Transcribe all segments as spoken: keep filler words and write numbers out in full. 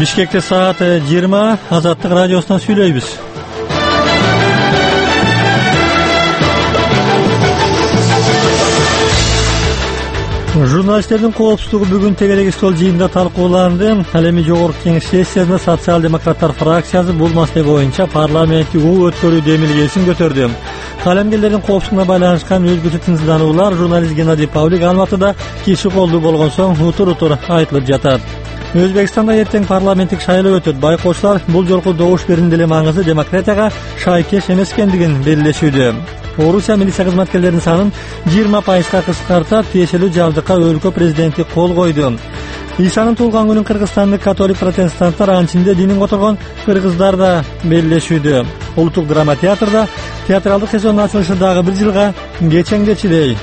Бишкекте саат жыйырма, Азаттык радиосунан сүйлөйбүз. Журналисттердин коопсуздугу бүгүн тегерек стол жыйынында талкууланды. Ал эми жогорку кеңеш сессиясында социал-демократтар фракциясы бул маселе боюнча парламенттик уу өткөрүү демилгесин көтөрдү. Калемгерлердин коопсуздугуна байланышкан өзгөчө тынчсыздануулар журналист Геннадий Павлик Алматыда киши колдуу болгон соң утур-утур айтылып жатат. Өзбекстанда эртең парламенттик шайлоо өтөт. Байкоочулар бул жолку добуш берүүнүн деле маңызы демократияга шайкеш эмес экендигин белгилешүүдө. Орусия милиция кызматкерлеринин санын жыйырма пайызга кыскартып, тиешелүү жабдыкка өлкө президенти кол койду. Исанын туулган күнүн кыргызстандык католик протестанттар, анын ичинде динин которгон кыргыздар да белгилешүүдө. Улуттук драма театрда театралдык сезондун ачылышы дагы бир жылга кечеңдечүдөй.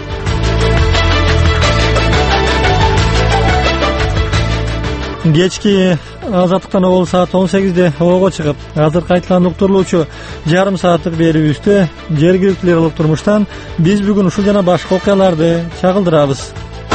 Кечки Азаттыктан обол саат он сегизде ого чыгып, азыр кайталан уктурулуучу жарым сааттык берүүбүздө жергиликтүү ылык турмуштан биз бүгүн ушул жана башка окуяларды чагылдырабыз.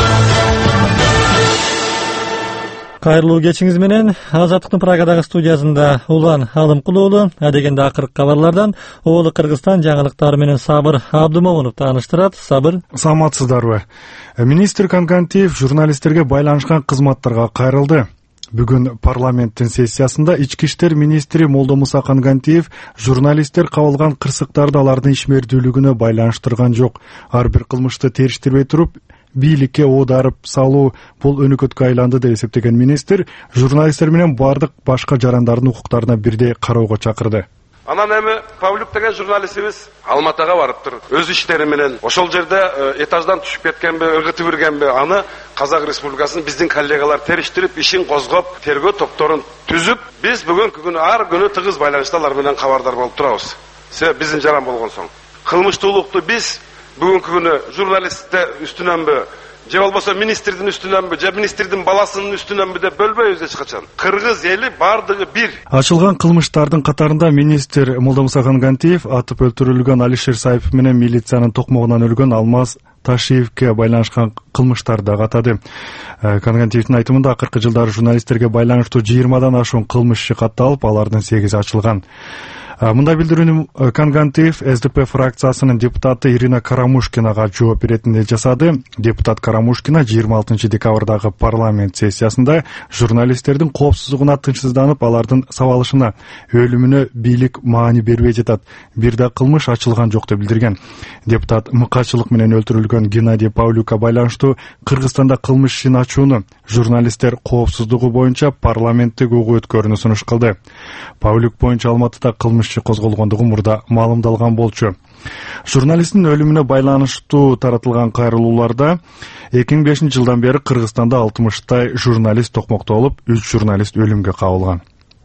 Кайрылуу кечиңиз менен. Азаттыктын Прагадагы студиясында Улан Алымкулуулу, адегенде акыркы кабарлардан Оболу Кыргызстан жаңылыктары менен Сабыр Абдымомунов тааныштырат. Сабыр. Саламатсыздарбы? Министр Кангантиев журналисттерге байланышкан кызматтарга кайрылды. Бүгүн парламенттин сессиясында ички иштер министри Молдомуса Кангантиев журналисттер кабылган кырсыктарды алардын ишмердүүлүгүнө байланыштырган жок. Ар бир кылмышты териштирбей туруп, бийликке оодарып салуу бул өнөкөткө айланды деп эсептеген министр журналисттер менен бардык башка жарандардын укуктарына бирдей кароого чакырды. Анан эми Павлюк деген журналистибиз Алматыга барыптыр. Өз иштери менен ошол жерде этаждан түшүп кеткенби, ыгытып иргенби, аны Казак Республикасынын биздин коллегалар териштирип, ишин козгоп, тергөө топторун түзүп, биз бүгүнкү күнү ар күнү тыгыз байланышта алар менен кабардар болуп турабыз. Себеби биздин жаран болгон соң. Кылмыштуулукту биз бүгүнкү күнү журналистте үстүнөнбү, же болбосо министрдин үстүнөнбү, же министрдин баласынын үстүнөнбү деп бөлбөйбүз эч качан. Кыргыз эли бардыгы бир. Ачылган кылмыштардын катарында министр Молдомуса Кангантиев атып өлтүрүлгөн Алишер Саипов менен милициянын токмогунан өлгөн Алмаз Ташиевке байланышкан кылмыштар да катады. Кангантиевдин айтымында акыркы жылдары журналисттерге байланыштуу жыйырмадан ашуун кылмыш иши катталып, алардын сегизи ачылган. Мында билдирүүнү Кангантиев эс дэ пэ фракциясынын депутаты Ирина Карамушкинага жооп беретиндей жасады. Депутат Карамушкина жыйырма алтынчы декабрдагы парламент сессиясында журналисттердин коопсуздугуна тынчсызданып, алардын сабалышына, өлүмүнө бийлик маани бербей жатат. Бир да кылмыш ачылган жок деп билдирген. Депутат мыкачылык менен өлтүрүлгөн Геннадий Павлюкка байланыштуу Кыргызстанда кылмыш ишин ачууну журналисттер коопсуздугу боюнча парламенттик угуу өткөрүүнү сунуш кылды. Павлюк боюнча Алматыда кылмыш козголгондугу мурда маалымдалган болчу. Журналисттин өлүмүнө байланыштуу таратылган кайрылууларда эки миң бешинчи жылдан бери Кыргызстанда алтымыштай журналист токмоктолуп, үч журналист өлүмгө кабылган.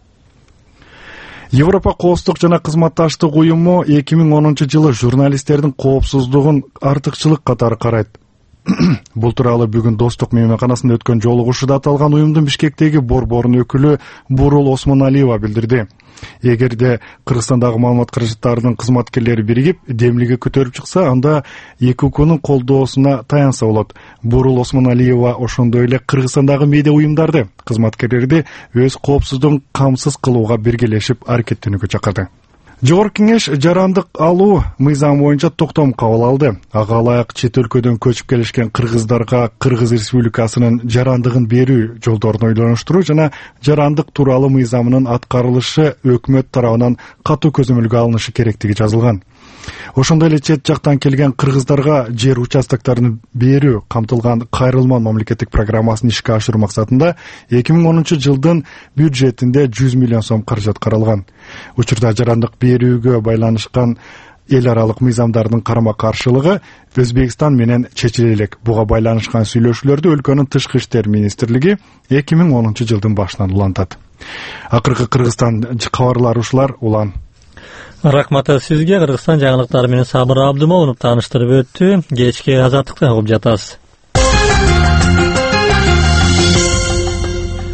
Европа коопсуздук жана кызматташтык уюму эки миң онунчу жылы журналисттердин коопсуздугун артыкчылык катары карайт. Бул тууралуу бүгүн Достук мейманканасында өткөн жолугушууда аталган уюмдун Бишкектеги борборунун өкүлү Бурул Осмоналиева билдирди. Эгерде Кыргызстандагы маалымат каражаттарынын кызматкерлери биригип, демилге көтөрүп чыкса, анда эки укунун колдоосуна таянса болот. Бурул Осмоналиева ошондой эле Кыргызстандагы медиа уюмдарды, кызматкерлерди өз коопсуздугун камсыз кылууга биргелешип аракеттенүүгө чакырды. Жогорку кеңеш жарандык алуу мыйзамы боюнча токтом кабыл алды. Ага ылайык чет өлкөдөн көчүп келишкен кыргыздарга Кыргыз Республикасынын жарандыгын берүү жолдорун ойлонуштуруу жана жарандык тууралуу мыйзамынын аткарылышы өкмөт тарабынан катуу көзөмөлгө алынышы керектиги жазылган. Ошондой эле чет жактан келген кыргыздарга жер участокторун берүү камтылган кайрылма мамлекеттик программасын ишке ашыруу максатында эки миң онунчу жылдын бюджетинде жүз миллион сом каражат каралган. Учурда жарандык берүүгө байланышкан эл аралык мыйзамдардын карама каршылыгы Өзбекстан менен чечиле элек. Буга байланышкан сүйлөшүүлөрдү өлкөнүн тышкы иштер министрлиги эки миң онунчу жылдын башынан улантат. Акыркы Кыргызстан кабарлары ушулар. Улан. Рахмат сизге. Кыргызстан жаңылыктары менен Сабыр Абдымомунов тааныштырып өттү. Кечки Азаттыкты угуп жатасыз.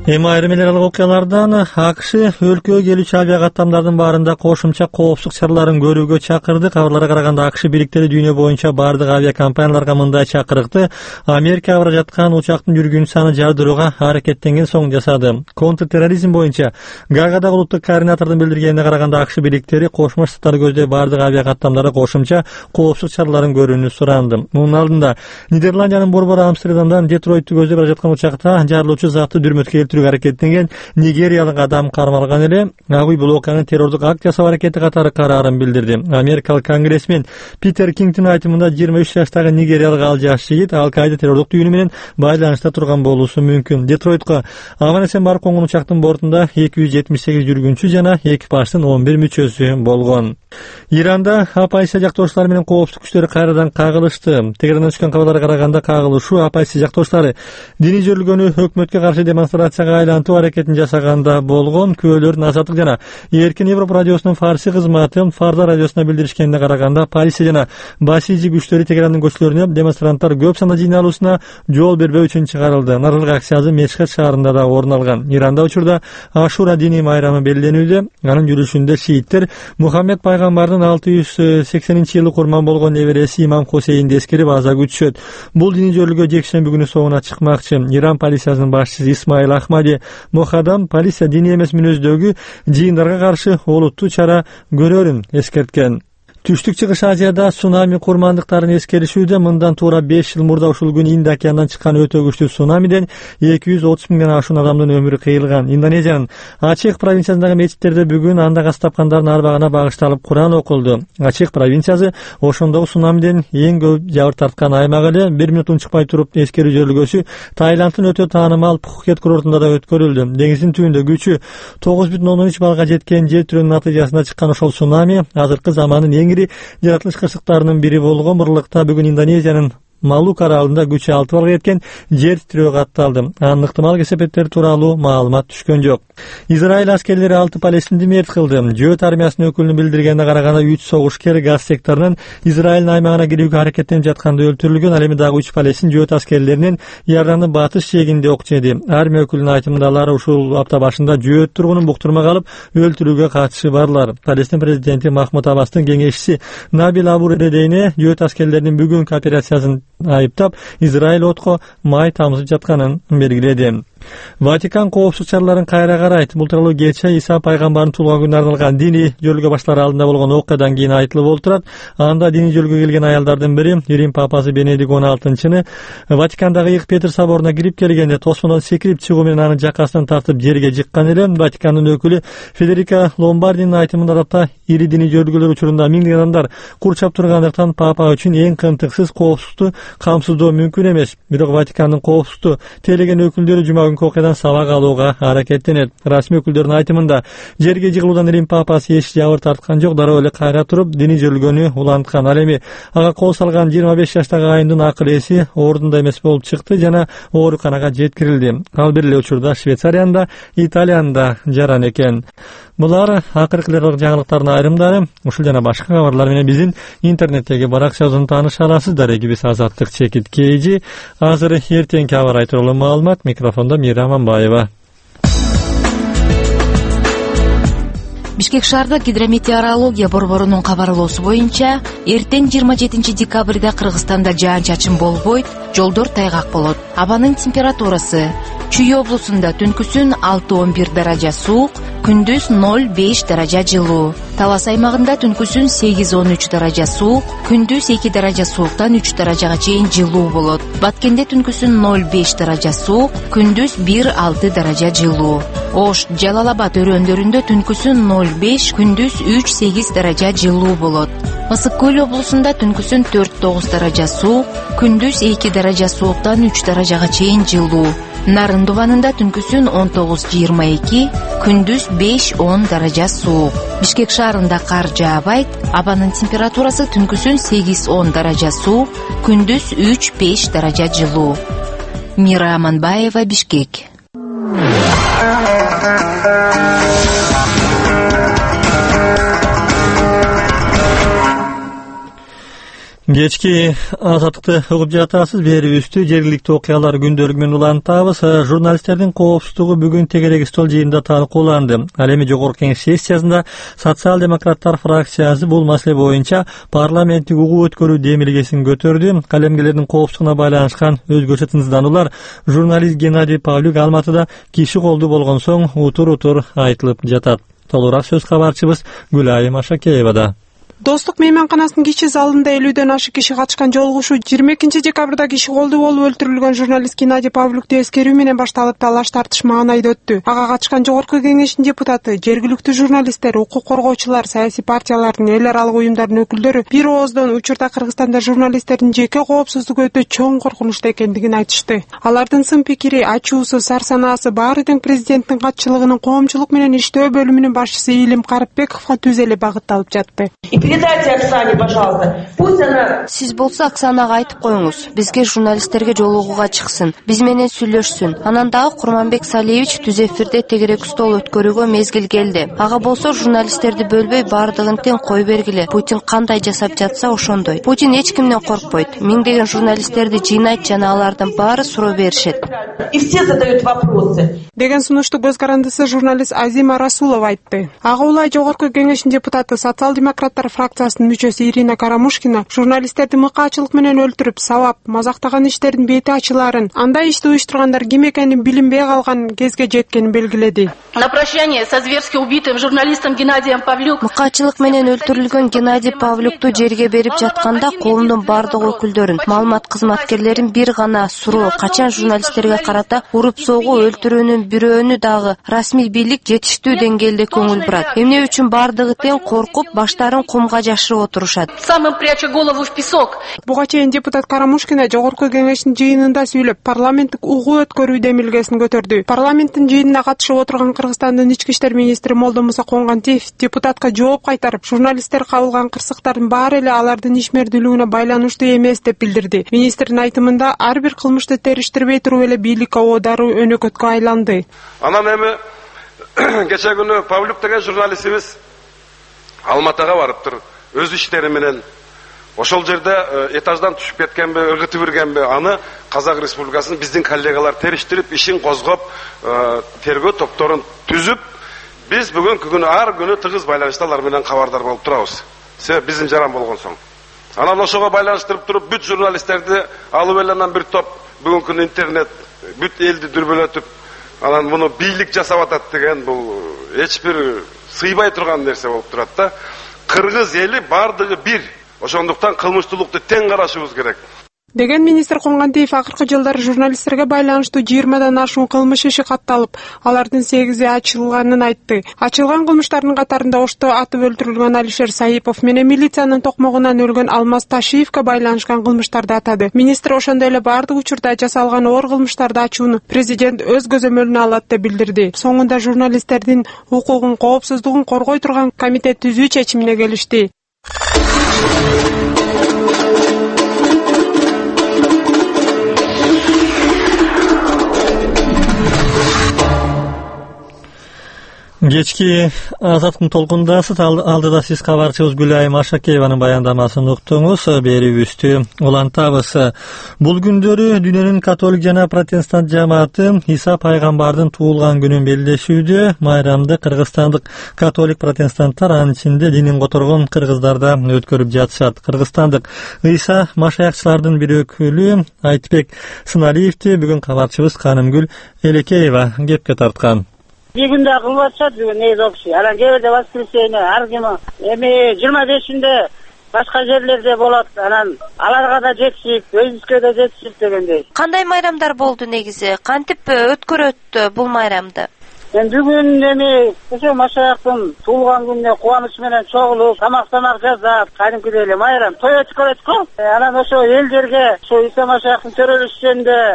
Эми айрым эл аралык окуялардан АКШ өлкөгө келүүчү авиа каттамдардын баарында кошумча коопсуздук чараларын көрүүгө чакырды. Кабарларга караганда АКШ бириктери дүйнө боюнча бардык авиакомпанияларга мындай чакырыкты Америка бара жаткан учактын жүргүн саны жардырууга аракеттенген соң жасады. Контртерроризм боюнча Гаагадагы улуттук координатордун билдиргенине караганда АКШ бириктери Кошмо Штаттар көздөй бардык авиа каттамдары кошумча коопсуздук чараларын көрүүнү суранды. Мунун алдында Нидерландиянын борбору Амстердамдан Детройтты көздөй бара жаткан учакта жарылуучу затты дүрмөткө келтирүүгө аракеттенген нигериялык адам кармалган эле. Ак үй бул окуянын террордук акт жасоо аракети катары караарын билдирди. Америкалык конгрессмен Питер Кингтин айтымында жыйырма үч жаштагы нигериялык ал жаш жигит Ал-Каида террордук түйүнү менен байланышта турган болуусу мүмкүн. Детройтко аман эсен барып конгон учактын бортунда эки жүз жетимиш сегиз жүргүнчү жана экипаждын он бир мүчөсү болгон. Иранда оппозиция жактоочулары менен коопсуздук күчтөрү кайрадан кагылышты. Тегерандан түшкөн кабарларга караганда кагылышуу оппозиция жактоочулары диний жөрөлгөнү өкмөткө каршы демонстрацияга айлантуу аракетин жасаганда болгон. Күбөлөрдүн Азаттык жана Эркин Европа радиосунун фарси кызматы Фарда радиосуна билдиришкенине караганда полиция жана басижи күчтөрү Тегерандын көчөлөрүнө демонстранттар көп санда жыйналуусуна жол бербөө үчүн чыгарылды. Нарылык акциясы Мешхет шаарында да орун алган. Иранда учурда Ашура диний майрамы белгиленүүдө. Анын жүрүшүндө шииттер Мухаммед пайгамбардын алты жүз сексенинчи жылы курман болгон небереси Имам Хусейнди эскерип аза күтүшөт. Бул диний жөрөлгө жекшемби күнү соңуна чыкмакчы. Иран полициясынын башчысы Исмаил Ахмади Мохадам полиция диний эмес мүнөздөгү жыйындарга каршы олуттуу чара көрөрүн эскерткен. Түштүк Чыгыш Азияда цунами курмандыктарын эскеришүүдө. Мындан туура беш жыл мурда ушул күнү Инд океанынан чыккан өтө күчтүү цунамиден эки жүз отуз миңден ашуун адамдын өмүрү кыйылган. Индонезиянын Ачех провинциясындагы мечиттерде бүгүн анда каз тапкандардын арбагына багышталып Куран окулду. Ачех провинциясы ошондогу цунамиден эң көп жабыр тарткан аймак эле. Бир минут унчукпай туруп эскерүү жөрөлгөсү Таиландтын өтө таанымал Пхукет курортунда да өткөрүлдү. Деңиздин түбүндө күчү тогуз бүтүн ондон үч баллга жеткен жер тирөөнүн натыйжасында чыккан ошол цунами азыркы замандын эң ири жаратылыш кырсыктарынын бири болгон. Бурлукта бүгүн Индонезиянын Малук аралында күчү алты баллга жеткен жер тирөө катталды. Анын ыктымал кесепеттери тууралуу маалымат түшкөн жок. Израиль аскерлери алты палестинди мерт кылды. Жөөт армиясынын өкүлүнүн билдиргенине караганда үч согушкер газ секторунан Израилдин аймагына кирүүгө аракеттенип жатканда өлтүрүлгөн. Ал эми дагы үч палестин жөөт аскерлеринин Иордандын батыш жээгинде ок жеди. Армия өкүлүнүн айтымында алар ушул апта башында жөөт тургунун буктурмак алып өлтүрүүгө катышы барлар. Палестин президенти Махмуд Аббастын кеңешчиси Набил Абу Редейне жөөт аскерлеринин бүгүнкү операциясын айыптап, Израиль отко май тамызып жатканын белгиледи. Ватикан коопсуздук чараларын кайра карайт. Бул тууралуу кече Иса пайгамбардын туулган күнүнө арналган диний жөрөлгө башталар алдында болгон окуядан кийин айтылып олтурат. Анда диний жөрөлгө келген аялдардын бири Рим папасы Бенедикт он алтынчыны Ватикандагы Ыйык Петр соборуна кирип келгенде тосмодон секирип чыгуу менен анын жакасынан тартып жерге жыккан эле. Ватикандын өкүлү Федерика Ломбардинин айтымында да ири диний жөрөлгөлөр учурунда миңдеген адамдар курчап тургандыктан папа үчүн эң кымтыксыз коопсуздукту камсыздоо мүмкүн эмес. Бирок Ватикандын коопсуздукту тейлеген өкүлдөрү жума күнкү окуядан сабак алууга аракеттенет. Расмий өкүлдөрдүн айтымында жерге жыгылуудан Рим папасы эч жабыр тарткан жок, дароо эле кайра туруп диний жөрөлгөнү уланткан. Ал эми ага кол салган жыйырма беш жаштагы айымдын акыл эси ордунда эмес болуп чыкты жана ооруканага жеткирилди. Ал бир эле учурда Швейцариянда, Италияда жаран экен. Булар акыркы жаңылыктардын айрымдары. Ушул жана башка кабарлар менен биздин интернеттеги баракчабыздан тааныша аласыздар. Экибиз Азаттык Чекит Кейжи. Азыр эртеңки аба тууралуу маалымат. Микрофондо Мира Аманбаева. Бишкек шаардык гидрометеорология борборунун кабарлоосу боюнча, эртең жыйырма жетинчи декабрда Кыргызстанда жаан-чачын болбойт, жолдор тайгак болот. Абанын температурасы: Чүй облусунда түнкүсүн алты он бир даража суук, күндүз ноль беш даража жылуу. Талас аймагында түнкүсүн сегиз он үч даража суук, күндүз эки даража сууктан үч даражага чейин жылуу болот. Баткенде түнкүсүн ноль беш даража суук, күндүз бир алты даража жылуу. Ош, Жалал-Абад өрөөндөрүндө түнкүсүн ноль беш, күндүз үч сегиз даража жылуу болот. Ысык көл облусунда түнкүсүн төрт тогуз даража суук, күндүз эки даража сууктан үч даражага чейин жылуу. Нарын дубанында түнкүсүн он тогуз жыйырма эки, күндүз беш он даража суук. Бишкек шаарында кар жаабайт, абанын температурасы түнкүсүн сегиз он даража суук, күндүз үч беш даража жылуу. Мира Аманбаева, Бишкек. Кечки азаттыкты угуп жатасыз, берибизди жергиликтүү окуялар күндөлүгү менен улантабыз. Журналисттердин коопсуздугу бүгүн тегерек стол жыйынында талкууланды. Ал эми жогорку кеңеш сессиясында социал-демократтар фракциясы бул маселе боюнча парламенттик угуу өткөрүү демилгесин көтөрдү. Калемгерлердин коопсуздугуна байланышкан өзгөчө тынчсыздануулар журналист Геннадий Павлюк Алматыда киши колду болгон соң утур-утур айтылып жатат. Толугураак сөз кабарчыбыз Гүлайым Ашакеевада. Достук мейманканасынын кичи залында элүүдөн ашык киши катышкан жолугушуу жыйырма экинчи декабрда киши колду болуп өлтүрүлгөн журналист Геннадий Павлюкту эскерүү менен башталып, талаш тартыш маанайда өттү. Ага катышкан жогорку кеңештин депутаты, жергиликтүү журналисттер, укук коргоочулар, саясий партиялардын, эл аралык уюмдардын өкүлдөрү бир ооздон учурда Кыргызстанда журналисттердин жеке коопсуздугу өтө чоң коркунучта экендигин айтышты. Алардын сын пикири, ачуусу, сар санаасы баары тең президенттин катчылыгынын коомчулук менен иштөө бөлүмүнүн башчысы Илим Карыпбековго түз эле багытталып жатты. Передайте Оксане, пожалуйста. Пусть она... Сиз болсо Оксанага айтып коюңуз, бизге журналисттерге жолугууга чыксын, биз менен сүйлөшсүн. Анан дагы Курманбек Салиевич түз эфирде тегерек стол өткөрүүгө мезгил келди. Ага болсо журналисттерди бөлбөй баардыгын тең кой бергиле. Путин кандай жасап жатса ошондой. Путин эч кимден коркпойт. Миңдеген журналисттерди жыйнайт жана алардын баары суроо беришет. И все задают вопросы. Деген сунушту көз карандысы журналист Азима Расулова айтты. Ага улай жогорку кеңештин депутаты, социал-демократтар фракциясынын мүчөсү Ирина Карамушкина журналисттерди мыкаачылык менен өлтүрүп, сабап, мазактаган иштердин бети ачыларын, андай ишти уюштургандар ким экенин билинбей калган кезге жеткенин белгиледи. На прощание со зверски убитым журналистом Геннадием Павлюк. Мыкаачылык менен өлтүрүлгөн Геннадий Павлюкту жерге берип жатканда коомдун бардык өкүлдөрүн, маалымат кызматкерлерин бир гана суроо: качан журналисттерге карата уруп согуу, өлтүрүүнүн бирөөнү дагы расмий бийлик жетиштүү деңгээлде көңүл бурат. Эмне үчүн бардыгы тең коркуп, баштарын кумга жашырып отурушат? Самым пряча голову в песок. Буга чейин депутат Карамушкина жогорку кеңештин жыйынында сүйлөп, парламенттик угуу өткөрүү демилгесин көтөрдү. Парламенттин жыйынына катышып отурган Кыргызстандын ички иштер министри Молдомуса Конгантиев депутатка жооп кайтарып, журналисттер кабылган кырсыктардын баары эле алардын ишмердүүлүгүнө байланыштуу эмес деп билдирди. Министрдин айтымында ар бир кылмышты териштирбей туруп эле бийлик оодаруу өнөкөткө айланды. Анан эми кече күнү Павлюк деген журналистибиз Алматыга барыптыр. Өз иштери менен ошол жерде этаждан түшүп кеткенби, ыргытып иргенби, аны Казак Республикасынын биздин коллегалар териштирип, ишин козгоп, тергөө топторун түзүп, биз бүгүнкү күнү ар күнү тыгыз байланышта алар менен кабардар болуп турабыз. Себеби биздин жаран болгон соң. Анан ошого байланыштырып туруп, бүт журналисттерди алып эле анан бир топ бүгүнкү күнү интернет бүт элди дүрбөлөтүп, анан муну бийлик жасап атат деген бул эч бир сыйбай турган нерсе болуп турат да. Кыргыз эли бардыгы бир. Ошондуктан кылмыштуулукту тең карашыбыз керек. Деген министр Конгантиев акыркы жылдары журналисттерге байланыштуу жыйырмадан ашуун кылмыш иши катталып, алардын сегизи ачылганын айтты. Ачылган кылмыштардын катарында ошто атып өлтүрүлгөн Алишер Саипов менен милициянын токмогунан өлгөн Алмаз Ташиевке байланышкан кылмыштарды атады. Министр ошондой эле бардык учурда жасалган оор кылмыштарды ачууну президент өз көзөмөлүнө алат деп билдирди. Соңунда журналисттердин укугун, коопсуздугун коргой турган комитет түзүү чечимине келишти. Кечки азаттыктын толкундасыз, алдыда сиз кабарчыбыз Гүлайым Ашакееванын баяндамасын уктуңуз, берүүбүздү улантабыз. Бул күндөрү дүйнөнүн католик жана протестант жамааты Иса пайгамбардын туулган күнүн белгилешүүдө. Майрамды кыргызстандык католик протестанттар, анын ичинде динин которгон кыргыздарда өткөрүп жатышат. Кыргызстандык Иса машаякчылардын бир өкүлү Айтбек Сыналиевди бүгүн кабарчыбыз Канымгүл Элекеева кепке тарткан. Бүгүн да кылып атышат, бүгүн негизи окшой. Анан кээ бирде воскресенье, ар ким эми жыйырма бешинде башка жерлерде болот. Анан аларга да жетишип, өзүбүзгө да жетишип дегендей. Кандай майрамдар болду негизи? Кантип өткөрөт бул майрамды? Мен бүгүн эми ошо машаяктын туулган күнүнө кубаныч менен чогулуп, тамак-тамак жасап, кадимкидей эле майрам той өткөрөт го. Анан ошо элдерге ошо Иса машаяктын төрөлүшүндө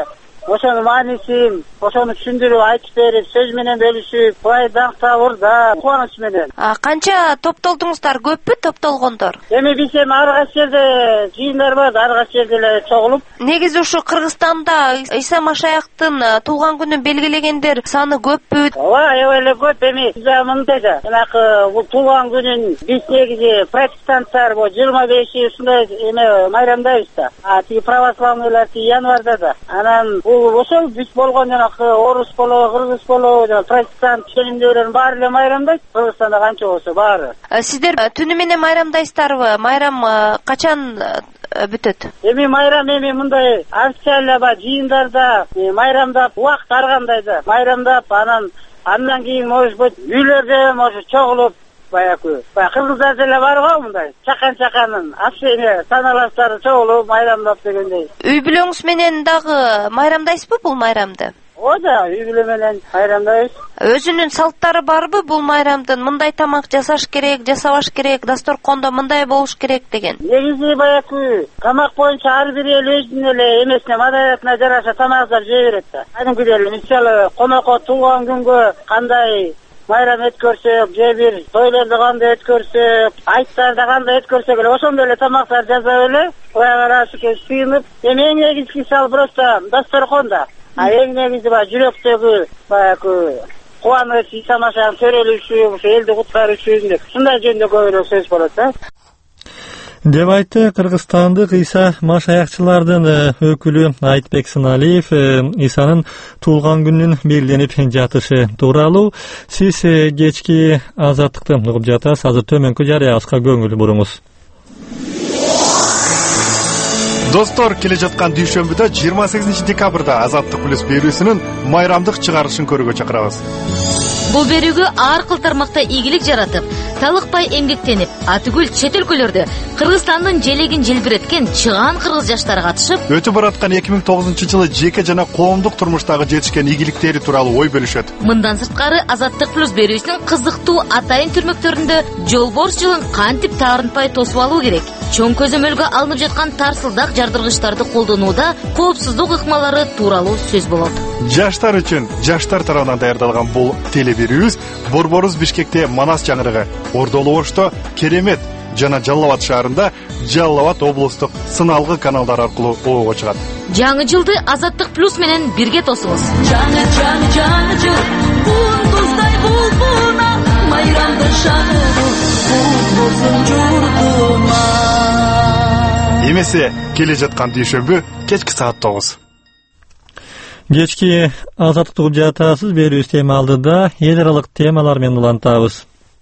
ошонун маанисин ошону түшүндүрүп айтып берип, сөз менен бөлүшүп, бай даңктабырда кубаныч менен. Канча топтолдуңуздар, көппү топтолгондор? Эми биз эми ар кайсы жерде жыйындар бар, ар кайсы жерде эле чогулуп. Негизи ушу Кыргызстанда Иса Машаяктын туулган күнүн белгилегендер саны көппү? Ооба, аябай эле көп. Эми биз мындай да, жанакы бул туулган күнүн биз негизи протестанттар бул жыйырма беши ушундай эме майрамдайбыз да. А тиги православныйлар тиги январда да. Анан бул ошол биз болгон жанакы орус болобу, кыргыз болобу, жана протестант ченемдүүлөрдүн баары эле майрамдайт. Кыргызстанда канча болсо баары. Сиздер түнү менен майрамдайсыздарбы? Майрам качан бүтөт? Эми майрам эми мындай официально ба жыйындарда майрамдап убакыт ар кандай да. Майрамдап анан андан кийин может быть үйлөрдө может чогулуп баягы баягы кыргыздар деле бар го мындай чакан-чаканын общение саналаштары чогулуп майрамдап дегендей. Үй бүлөңүз менен дагы майрамдайсызбы бул майрамды? Ооба да, үй бүлө менен майрамдайбыз. Өзүнүн салттары барбы бул майрамдын? Мындай тамак жасаш керек, жасабаш керек, дасторкондо мындай болуш керек деген. Негизи баягы тамак боюнча ар бир эл өзүнүн эле эмесине, маданиятына жараша тамак жасап жей берет да. Кадимкидей эле мисалы конокко туулган күнгө кандай майрам өткөрсөк, же бир тойлорду кандай өткөрсөк, айттарда кандай өткөрсөк эле ошондой эле тамактар жасап эле Кудайга ырайымы сыйынып, эми эң негизги сал просто дасторконда. А эң негизи баягы жүрөктөгү баягы кубаныч, Иса Машаяктын төрөлүшү, ошо элди куткаруу үчүн деп ушундай жөнүндө көбүрөөк сөз болот да. деп айтты кыргызстандык Иса Машаякчылардын өкүлү Айтбек Сыналиев Исанын туулган күнүнүн белгиленип жатышы тууралуу. Сиз кечки Азаттыкты угуп жатасыз. Азыр төмөнкү жарыябызга көңүл буруңуз. Достор, келе жаткан дүйшөмбүдө жыйырма сегизинчи декабрда Азаттык плюс берүүсүнүн майрамдык чыгарылышын көрүүгө чакырабыз. Бул берүүгө ар кыл тармакта ийгилик жаратып, талыкпай эмгектенип, атүгүл чет өлкөлөрдө Кыргызстандын желегин желбиреткен чыгаан кыргыз жаштары катышып, өтүп бараткан эки миң тогузунчу жылы жеке жана коомдук турмуштагы жетишкен ийгиликтери тууралуу ой бөлүшөт. Мындан сырткары Азаттык плюс берүүсүнүн кызыктуу атайын түрмөктөрүндө жолборс жылын кантип таарынтпай тосуп алуу керек, чоң көзөмөлгө алынып жаткан тарсылдак жардыргычтарды колдонууда коопсуздук ыкмалары тууралуу сөз болот. Жаштар үчүн жаштар тарабынан даярдалган бул телеберүүбүз Борборус Бишкекте Манас жаңырыгы, Ордолуу Ошто Керемет жана Жалал Абад шаарында Жалал Абад облустук сыналгы каналдар аркылуу оого чыгат. Жаңы жылды Азаттык плюс менен бирге тосуңуз. Жаңы жаңы жаңы жыл, кундуздай булбуна, майрамды шаңыры, болсун журтума. Эмесе келе жаткан дүйшөмбү кечки саат тогуз. Кечки Азаттыкты угуп жатасыз. Берүүбүз тема алдыда эл аралык темалар менен улантабыз.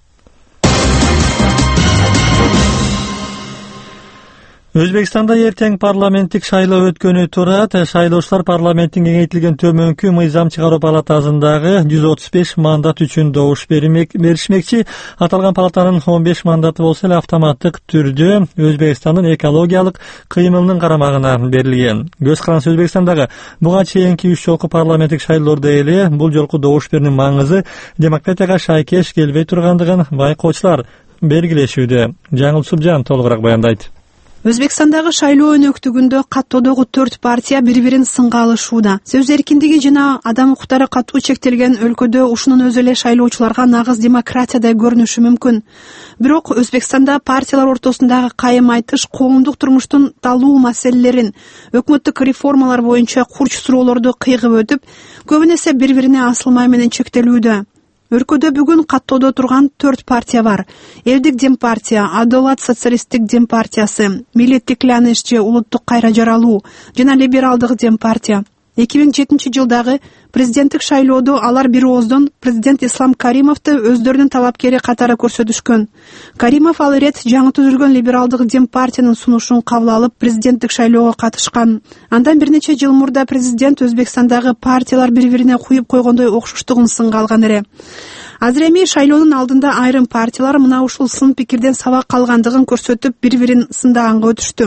Өзбекстанда эртең парламенттик шайлоо өткөнү турат. Шайлоочулар парламенттин кеңейтилген төмөнкү мыйзам чыгаруу палатасындагы жүз отуз беш мандат үчүн добуш беришмекчи. Аталган палатанын он беш мандаты болсо эле автоматтык түрдө Өзбекстандын экологиялык кыймылынын карамагына берилген. Көз карансы Өзбекстандагы буга чейинки үч жолку парламенттик шайлоолордо эле бул жолку добуш берүүнүн маңызы демократияга шайкеш келбей тургандыгын байкоочулар белгилешүүдө. Жаңыл Субжан толугураак баяндайт. Өзбекстандагы шайлоо өнөктүгүндө каттоодогу төрт партия бири-бирин сынга алышууда. Сөз эркиндиги жана адам укуктары катуу чектелген өлкөдө ушунун өзү эле шайлоочуларга нагыз демократиядай көрүнүшү мүмкүн. Бирок Өзбекстанда партиялар ортосундагы кайым айтыш коомдук турмуштун талуу маселелерин, өкмөттүк реформалар боюнча курч суроолорду кыйгып өтүп, көбүн эсе бири-бирине асылмай менен чектелүүдө. Өлкөдө бүгүн каттоодо турган төрт партия бар. Элдик Дем партия, Адолат социалисттик Дем партиясы, Миллеттик Лянеш же улуттук кайра жаралуу жана Либералдык Дем партия. эки миң жетинчи жылдагы президенттик шайлоодо алар бир ооздон президент Ислам Каримовду өздөрүнүн талапкери катары көрсөтүшкөн. Каримов ал ирет жаңы түзүлгөн Либералдык Дем партиянын сунушун кабыл алып президенттик шайлоого катышкан. Андан бир нече жыл мурда президент Өзбекстандагы партиялар бири-бирине куюп койгондой окшоштугун сынга алган эле. Азыр эми шайлоонун алдында айрым партиялар мына ушул сын пикирден сабак алгандыгын көрсөтүп бири-бирин сындаганга өтүштү.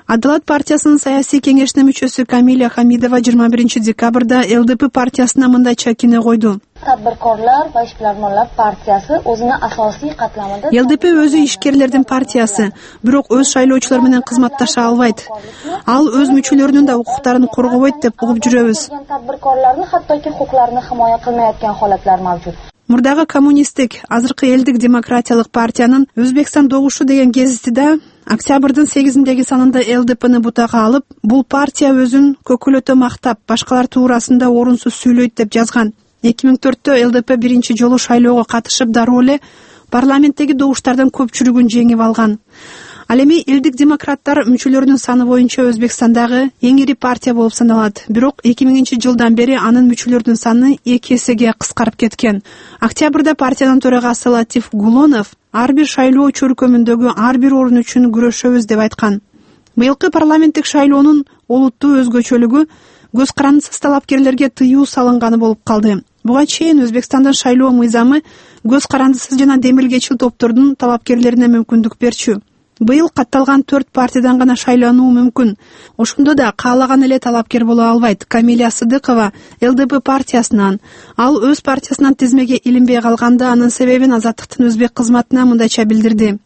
Адалат партиясынын саясий кеңешинин мүчөсү Камиля Хамидова жыйырма биринчи декабрда ЛДП партиясына мындайча кине койду. Tadbirkorlar va ishbilarmonlar partiyasi o'zini asosiy qatlamida ЛДП өзү ишкерлердин партиясы, бирок өз шайлоочулар менен кызматташа албайт. Ал өз мүчөлөрүнүн да укуктарын коргобойт деп угуп жүрөбүз. Tadbirkorlarni hattoki huquqlarini himoya qilmayotgan holatlar mavjud. Мурдагы коммунисттик, азыркы элдик демократиялык партиянын Өзбекстан добушу деген гезитиде октябрдын сегизиндеги санында ЛДПны бутага алып, бул партия өзүн көкөлөтө мактап, башкалар туурасында орунсуз сүйлөйт деп жазган. эки миң төрттө ЛДП биринчи жолу шайлоого катышып, дароо эле парламенттеги добуштардан көпчүлүгүн жеңип алган. Ал эми элдик демократтар мүчөлөрүнүн саны боюнча Өзбекстандагы эң ири партия болуп саналат. Бирок эки миңинчи жылдан бери анын мүчөлөрүнүн саны эки эсеге кыскарып кеткен. Октябрда партиянын төрагасы Латиф Гулонов ар бир шайлоо чөркөмүндөгү ар бир орун үчүн күрөшөбүз деп айткан. Быйылкы парламенттик шайлоонун олуттуу өзгөчөлүгү көз карандысыз талапкерлерге тыюу салынганы болуп калды. Буга чейин Өзбекстандын шайлоо мыйзамы көз карандысыз жана демилгечил топтордун талапкерлерине мүмкүндүк берчү. Быйыл катталган төрт партиядан гана шайлануу мүмкүн. Ошондо да каалаган эле талапкер боло албайт. Камиля Сыдыкова ЛДП партиясынан, ал өз партиясынан тизмеге илинбей калганда анын себебин Азаттыктын өзбек кызматына мындайча билдирди.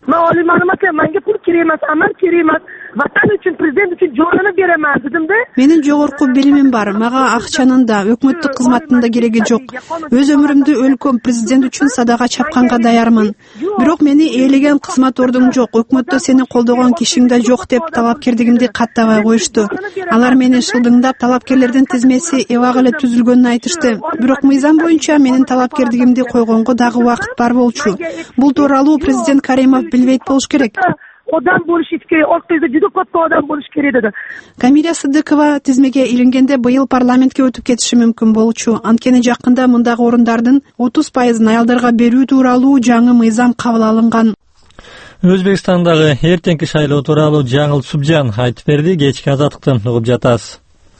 Menga pul kerak emas, amal kerak emas. Vatan uchun, prezident uchun jonini beraman dedimda. Менин жогорку билимим бар. Мага акчанын да, өкмөттүк кызматтын да кереги жок. Өз өмүрүмдү өлкөм, президент үчүн садага чапканга даярмын. Бирок мени ээлеген кызмат ордуң жок, өкмөттө сени колдогон кишиң да жок деп талапкердигимди каттабай коюшту. Алар мени шылдыңдап, талапкерлердин тизмеси эбак эле түзүлгөнүн айтышты. Бирок мыйзам боюнча менин талапкердигимди койгонго дагы убакыт бар болчу. Бул тууралуу президент Каримов билбейт болуш керек. Odam bo'lish kerak, ortida juda katta odam bo'lish kerak dedi. Камиля Сыдыкова тизмеге илингенде быйыл парламентке өтүп кетиши мүмкүн болчу. Анткени жакында мындагы орундардын отуз пайызын аялдарга берүү тууралуу жаңы мыйзам кабыл алынган. Өзбекстандагы эртеңки шайлоо тууралуу жаңыл Субжан айтып берди. Кечки Азаттыктан угуп жатасыз.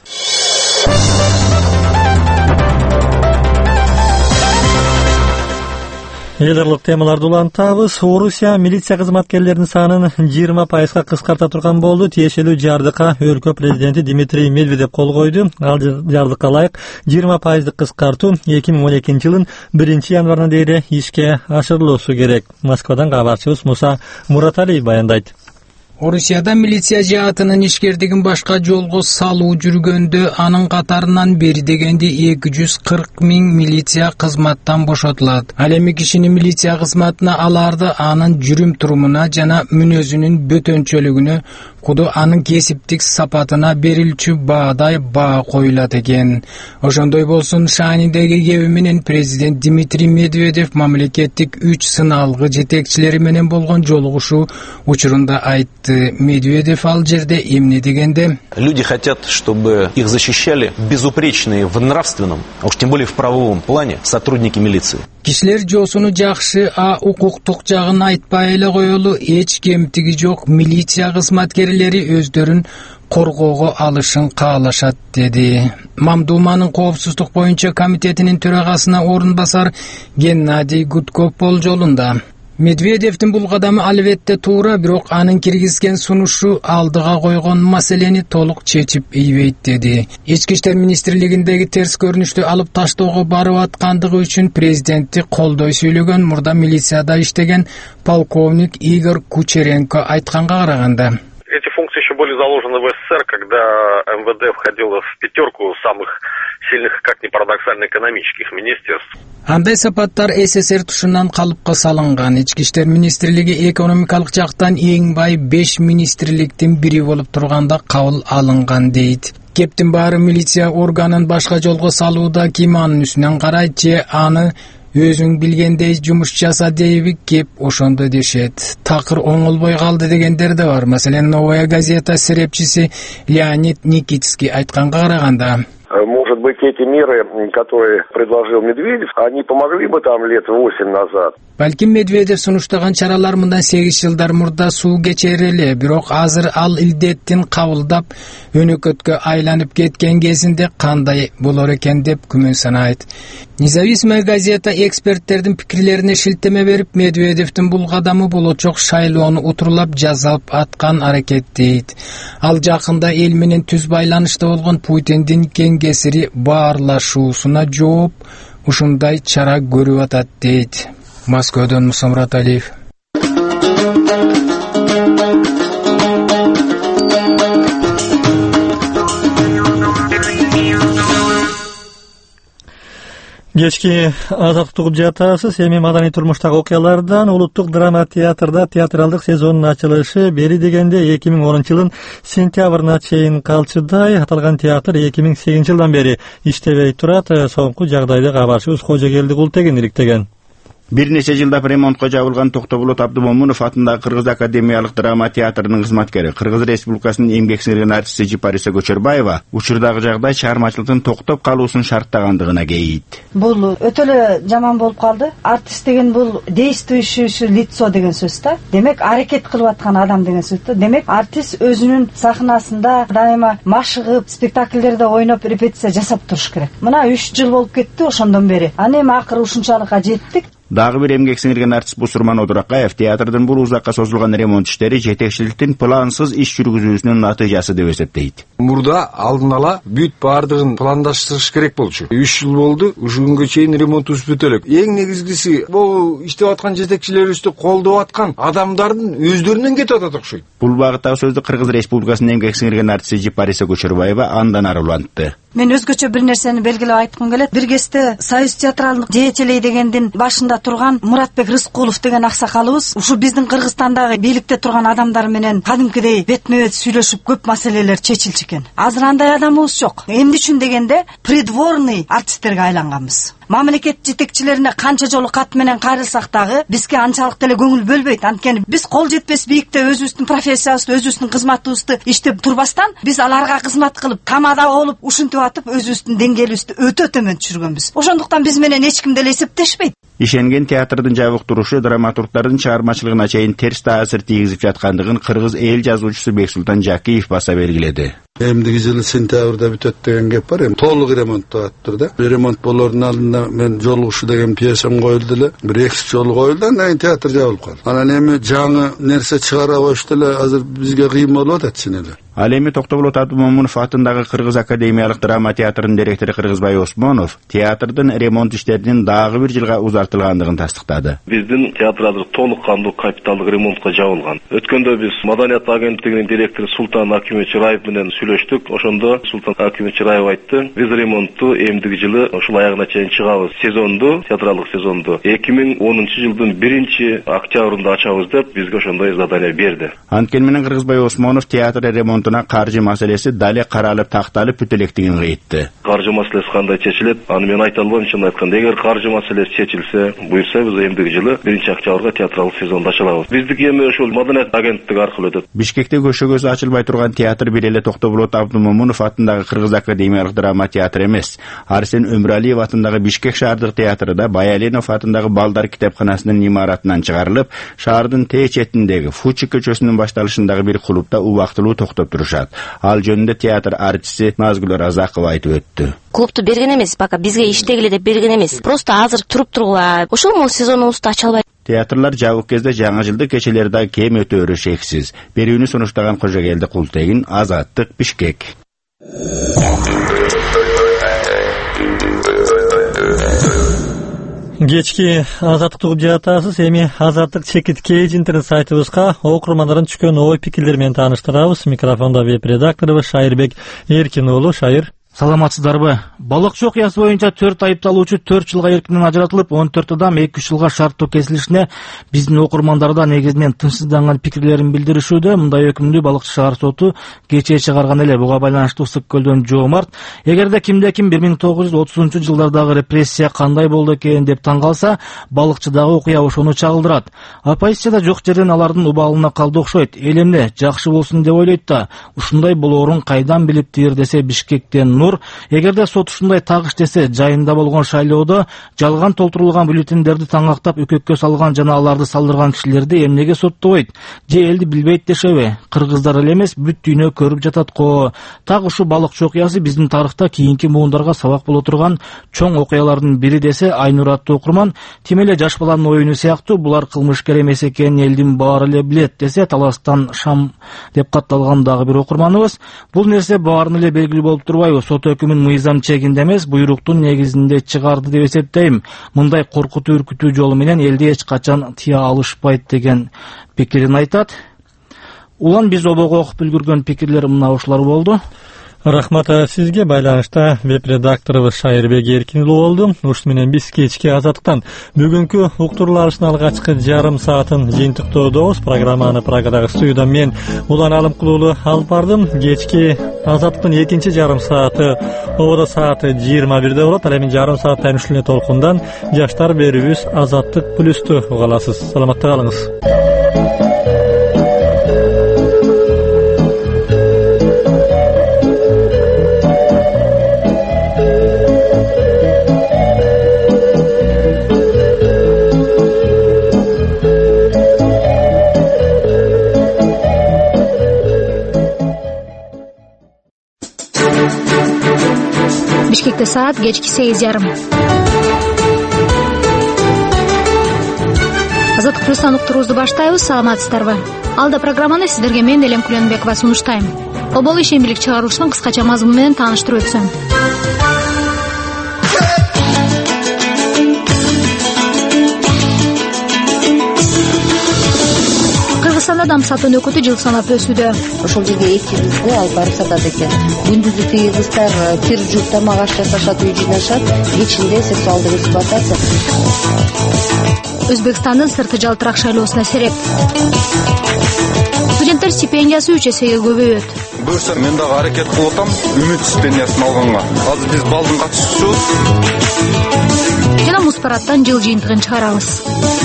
Элдерлык темаларды улантабыз. Орусия милиция кызматкерлеринин санын жыйырма пайызга кыскарта турган болду. Тиешелүү жардыкка өлкө президенти Дмитрий Медведев кол койду. Ал жардыкка ылайык жыйырма пайыздык кыскартуу эки миң он экинчи жылдын биринчи январына дейин ишке ашырылуусу керек. Москвадан кабарчыбыз Муса Мураталиев баяндайт. Орусияда милиция жаатынын ишкердигин башка жолго салуу жүргөндө анын катарынан бери дегенде эки жүз кырк миң милиция кызматтан бошотулат. Ал эми кишини милиция кызматына аларды анын жүрүм турумуна жана мүнөзүнүн бөтөнчөлүгүнө куду анын кесиптик сапатына берилчү баадай баа коюлат экен. Ошондой болсун шааниндеги кеби менен президент Дмитрий Медведев мамлекеттик үч сыналгы жетекчилери менен болгон жолугушуу учурунда айтты. Медведев ал жерде эмне дегенде: Люди хотят, чтобы их защищали безупречные в нравственном, а уж тем более в правовом плане сотрудники милиции. Кишилер жоосуну жакшы, а укуктук жагын айтпай эле коелу, эч кемтиги жок милиция кызматкерлери өздөрүн коргоого алышын каалашат деди. Мамдуманын коопсуздук боюнча комитетинин төрагасына орун басар Геннадий Гудков болжолунда. Медведевдин бул кадамы албетте туура, бирок анын киргизген сунушу алдыга койгон маселени толук чечип ийбейт деди. Ички иштер министрлигиндеги терс көрүнүштү алып таштоого барып аткандыгы үчүн президентти колдой сүйлөгөн мурда милицияда иштеген полковник Игорь Кучеренко айтканга караганда: Эти функции еще были заложены в СССР, когда МВД входило в пятерку самых сильных, как ни парадоксально, экономических министерств. Андай сапаттар СССР тушунан калыпка салынган. Ички иштер министрлиги экономикалык жактан эң бай беш министрликтин бири болуп турганда кабыл алынган дейт. Кептин баары милиция органын башка жолго салууда ким анын үстүнөн карайт же аны өзүң билгендей жумуш жаса дейби кеп ошондо дешет. Такыр оңолбой калды дегендер да бар. Маселен, Новая газета серепчиси Леонид Никитский айтканга караганда: Мы уже Может быть, эти меры, которые предложил Медведев, они помогли бы там лет восемь назад. Балким Медведев сунуштаган чаралар мындан сегиз жылдар мурда суу кечер эле, бирок азыр ал илдеттин кабылдап өнөкөткө айланып кеткен кезинде кандай болор экен деп күмөн санайт. Независимая газета эксперттердин пикирлерине шилтеме берип, Медведевдин бул кадамы болочок шайлоону утурлап жазалып аткан аракет дейт. Ал жакында эл менен түз байланышта болгон Путиндин кеңесири баарлашуусуна жооп ушундай чара көрүп атат дейт. Москвадан Мусамрат Алиев. Кечки азаттык угуп жатасыз. Эми маданий турмуштагы окуялардан улуттук драма театрда театралдык сезондун ачылышы бери дегенде эки миң онунчу жылдын сентябрына чейин калчудай. Аталган театр эки миң сегизинчи жылдан бери иштебей турат. Соңку жагдайды кабарчыбыз Кожогелди Култеген иликтеген. Бир нече жылдап ремонтко жабылган Токтогулот Абдумомунов атындагы Кыргыз академиялык драма театрынын кызматкери, Кыргыз Республикасынын эмгек сиңирген артисти Жипариса Көчөрбаева учурдагы жагдай чыгармачылыктын токтоп калуусун шарттагандыгына кейит. Бул өтө эле жаман болуп калды. Артист деген бул действующее лицо деген сөз да. Демек аракет кылып аткан адам деген сөз да. Демек артист өзүнүн сахнасында дайыма машыгып, спектакльдерде ойноп, репетиция жасап туруш керек. Мына үч жыл болуп кетти ошондон бери. Аны эми акыры ушунчалыкка жеттик. Дагы бир эмгек сиңирген артист Бусурман Одуракаев театрдын бул узакка созулган ремонт иштери жетекчиликтин плансыз иш жүргүзүүсүнүн натыйжасы деп эсептейт. Мурда алдын ала бүт баардыгын пландаштырыш керек болчу. үч жыл болду, ушул күнгө чейин ремонтубуз бүтө элек. Эң негизгиси бул иштеп аткан жетекчилерибизди колдоп аткан адамдардын өздөрүнөн кетип атат окшойт. Бул багыттагы сөздү Кыргыз Республикасынын эмгек сиңирген артисти Жипариса Көчөрбаева андан ары улантты. Мен өзгөчө бир нерсени белгилеп айткым келет. Бир кезде Союз театралдык деятелей дегендин башында турган Муратбек Рыскулов деген аксакалыбыз ушу биздин Кыргызстандагы бийликте турган адамдар менен кадимкидей бетме-бет сүйлөшүп көп маселелер чечилчү экен. Азыр андай адамыбыз жок. Эмне үчүн дегенде придворный артисттерге айланганбыз. Мамлекет жетекчилерине канча жолу кат менен кайрылсак дагы бизге анчалык деле көңүл бөлбөйт. Анткени биз кол жетпес бийикте өзүбүздүн профессиябызды, өзүбүздүн кызматыбызды иштеп турбастан биз аларга кызмат кылып, тамада болуп, ушинтип атып өзүбүздүн деңгээлибизди өтө төмөн түшүргөнбүз. Ошондуктан биз менен эч ким деле эсептешпейт. Ишенген театрдын жабык турушу драматургдардын чыгармачылыгына чейин терс таасир тийгизип жаткандыгын кыргыз эл жазуучусу Бексултан Жакиев баса белгиледи. Эмдиги жылы сентябрда бүтөт деген кеп бар. Эми толук ремонттоптур да. Ремонт болордун алдында мен жолугушу деген пьесам коюлду эле. Бир эки жолу коюлду, андан кийин театр жабылып калды. Анан эми жаңы нерсе чыгара коюшту эле, азыр бизге кыйын болуп атат чын эле. Ал эми Токтогулот Абдумомунов атындагы Кыргыз академиялык драма театрынын директору Кыргызбай Осмонов театрдын ремонт иштеринин дагы бир жылга узартылгандыгын тастыктады. Биздин театр азыр толук кандуу капиталдык ремонтко жабылган. Өткөндө биз Маданият агенттигинин директору Султан Акимович Чыраев менен сүйлөштүк. Ошондо Султан Акимович Чыраев айтты: "Биз ремонтту эмдиги жылы ушул аягына чейин чыгабыз. Сезонду, театралдык сезонду эки миң онунчу жылдын биринчи октябрында ачабыз" деп бизге ошондой задание берди. Анткени менен Кыргызбай Осмонов театр ремонтуна каржы маселеси дале каралып такталып бүтө электигин айтты. Каржы маселеси кандай чечилет? Аны мен айта албайм, чын айтканда. Эгер каржы маселеси чечилсе, буйрса биз эмдиги жылы биринчи октябрга театралдык сезонду ачабыз. Биздики эми ошол Маданият агенттиги аркылуу өтөт. Бишкекте көшөгөзү ачылбай турган театр бир эле Токтогулот Абдумомунов атындагы Кыргыз академиялык драма театры эмес. Арсен Өмүралиев атындагы Бишкек шаардык театры да Баяленов атындагы Балдар китепканасынын имаратынан чыгарылып, шаардын тээ четиндеги Фучи көчөсүнүн башталышындагы бир клубда убактылуу токтоп турушат. Ал жөнүндө театр артисти Назгүл Разакова айтып өттү. Клубту берген эмес, бака бизге иштегиле деп берген эмес. Просто азыр туруп тургула. Ошол могу сезонубузду ача албайт. Театрлар жабык кезде жаңы жылдык кечелери да кем өтөөрү шексиз. Берүүнү сунуштаган Кожогелди Култегин, Азаттык, Бишкек. Кечки азаттык угуп жатасыз. Эми азаттык чекиткей интернет сайтыбызга окурмандардын түшкөн ой пикирлери менен тааныштырабыз. Микрофондо веб-редакторубуз Шайырбек Эркин уулу. Шайыр. Саламатсыздарбы? Балыкчы окуясы боюнча төрт айыпталуучу төрт жылга эркинен ажыратылып, он төрт адам эки үч жылга шарттуу кесилишине биздин окурмандар да негизинен тынчсызданган пикирлерин билдиришүүдө. Мындай өкүмдү Балыкчы шаар соту кечээ чыгарган эле. Буга байланыштуу Ысык көлдөн Жоомарт эгерде кимде ким бир миң тогуз жүз отузунчу жылдардагы репрессия кандай болду экен деп таң калса, Балыкчыдагы окуя ошону чагылдырат. Оппозицияда жок жерден алардын убалына калды окшойт. Эл эмне жакшы болсун деп ойлойт да, ушундай болоорун кайдан билиптир десе Бишкектен Нур, эгерде сот ушундай тагыш десе, жайында болгон шайлоодо жалган толтурулган бюллетендерди таңактап өкөккө салган жана аларды салдырган кишилерди эмнеге соттобойт? Же элди билбейт дешеби? Кыргыздар эле эмес, бүт дүйнө көрүп жатат го. Так ушу балыкчы окуясы биздин тарыхта кийинки муундарга сабак боло турган чоң окуялардын бири десе, Айнур аттуу окурман, тим эле жаш баланын оюну сыяктуу булар кылмышкер эмес экенин элдин баары эле билет десе, Таластан Шам деп катталган дагы бир окурманыбыз. Бул нерсе баарын эле белгилүү болуп турбайбы? Сот өкүмүн мыйзам чегинде эмес, буйруктун негизинде чыгарды деп эсептейм. Мындай коркутуу үркүтүү жолу менен элди эч качан тыя алышпайт деген пикирин айтат. Улан биз обого окуп үлгүргөн пикирлер мына ушулар болду. Рахмат сизге. Байланышта веб редакторубуз Шайырбек Эркин болду. Ушу менен биз кечки Азаттыктан бүгүнкү уктурууларыбыздын алгачкы жарым саатын жыйынтыктоодобуз. Программаны Прагадагы студиядан мен Улан Алымкулуулу алып бардым. Кечки Азаттыктын экинчи жарым сааты ободо сааты жыйырма бирде болот. Ал эми жарым сааттан үч эле толкундан жаштар берүүбүз Азаттык плюсту уга аласыз. Саламатта калыңыз. Бишкекте саат кечки сегиз жарым. Азаттык плюстан уктуруубузду баштайбыз. Саламатсыздарбы? Алда программаны сиздерге мен Элем Куленбекова сунуштайм. Обол ишембирлик чыгаруушунун кыскача мазмуну менен тааныштырып өтсөм. Кыргызстанда дам сатуу нөкөтү жыл санап өсүүдө. Ошол жерге эки кызды алып барып сатат экен. Күндүзү тиги кыздар кир жууп тамак аш жасашат, үй жыйнашат, кечинде сексуалдык эксплуатация. Өзбекстандын сырты жалтырак шайлоосуна сереп. Студенттер стипендиясы үч эсеге көбөйөт. Буюрса мен дагы аракет кылып атам үмүт стипендиясын алганга. Азыр биз балдын катышуучубуз. Жана Муспараттан жыл жыйынтыгын чыгарабыз.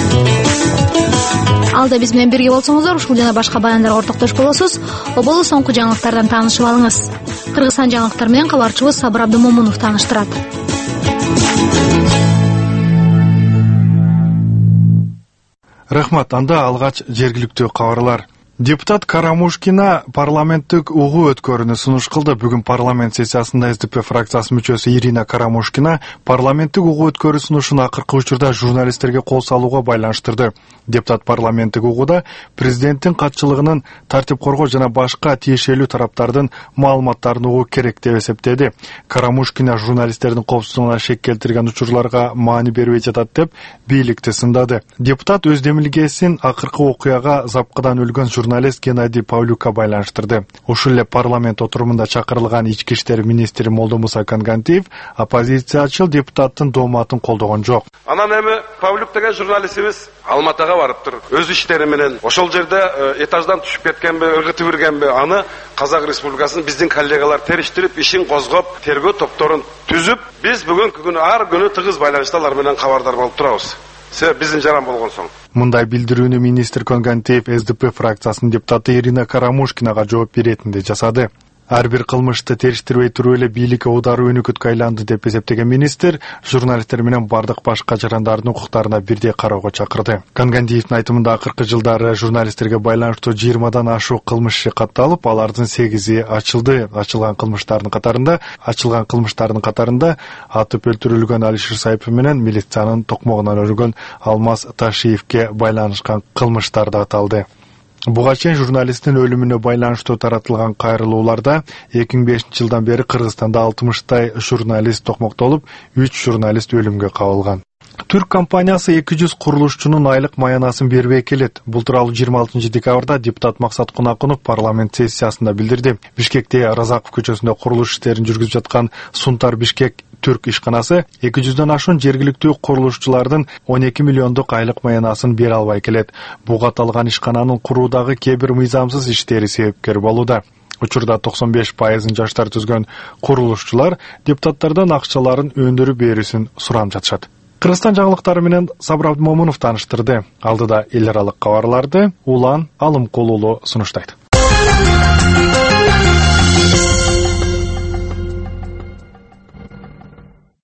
Алда биз менен бирге болсоңуздар, ушул жана башка баяндарга ортоктош болосуз. Оболу соңку жаңылыктардан таанышып алыңыз. Кыргызстан жаңылыктары менен кабарчыбыз Сабыр Абдымомунов тааныштырат. Рахмат. Анда алгач жергиликтүү кабарлар. Депутат Карамушкина парламенттик угуу өткөрүүнү сунуш кылды. Бүгүн парламент сессиясында эс дэ пэ фракциясынын мүчөсү Ирина Карамушкина парламенттик угуу өткөрүү сунушун акыркы учурда журналисттерге кол салууга байланыштырды. Депутат парламенттик угууда президенттин катчылыгынын тартип коргоо жана башка тиешелүү тараптардын маалыматтарын угуу керек деп эсептеди. Карамушкина журналисттердин коопсуздугуна шек келтирген учурларга маани бербей жатат деп бийликти сындады. Депутат өз демилгесин акыркы окуяга запкадан өлгөн журналист Геннадий Павлюкка байланыштырды. Ушул эле парламент отурумунда чакырылган ички иштер министри Молдомуса Кангантиев оппозициячыл депутаттын дооматын колдогон жок. Анан эми Павлюк деген журналистибиз Алматыга барыптыр. Өз иштери менен ошол жерде этаждан түшүп кеткенби, ыргытып жүргенби, аны Казак Республикасынын биздин коллегалар териштирип, ишин козгоп, тергөө топторун түзүп, биз бүгүнкү күнү ар күнү тыгыз байланышта алар менен кабардар болуп турабыз. Себеп биздин жаран болгон соң. Мындай билдирүүнү министр Кангантиев эс дэ пэ фракциясынын депутаты Ирина Карамушкинага жооп беретинде жасады. Ар бир кылмышты териштирбей туруп эле бийликке ударуу өнүкөткө айланды деп эсептеген министр журналисттер менен бардык башка жарандардын укуктарына бирдей кароого чакырды. Кангантиевдин айтымында акыркы жылдары журналисттерге байланыштуу жыйырмадан ашуу кылмыш иши катталып, алардын сегизи ачылды. Ачылган кылмыштардын катарында, ачылган кылмыштардын катарында атып өлтүрүлгөн Алишер Саипов менен милициянын токмогунан өлгөн Алмаз Ташиевке байланышкан кылмыштар да аталды. Буга чейин журналисттин өлүмүнө байланыштуу таратылган кайрылууларда эки миң бешинчи жылдан бери Кыргызстанда алтымыштай журналист токмоктолуп, үч журналист өлүмгө кабылган. Түрк компаниясы эки жүз курулушчунун айлык маянасын бербей келет. Бул тууралуу жыйырма алтынчы декабрда депутат Максат Кунакунов парламент сессиясында билдирди. Бишкекте Разаков көчөсүндө курулуш иштерин жүргүзүп жаткан Сунтар Бишкек Түрк ишканасы эки жүздөн ашуун жергиликтүү курулушчулардын он эки миллиондук айлык маянасын бере албай келет. Буга аталган ишкананын куруудагы кээ бир мыйзамсыз иштери себепкер болууда. Учурда токсон беш пайызын жаштар түзгөн курулушчулар депутаттардан акчаларын өндүрүп берүүсүн сурап жатышат. Кыргызстан жаңылыктары менен Сабыр Абдымомунов тааныштырды. Алдыда эл аралык кабарларды Улан Алымкулуулу сунуштайт.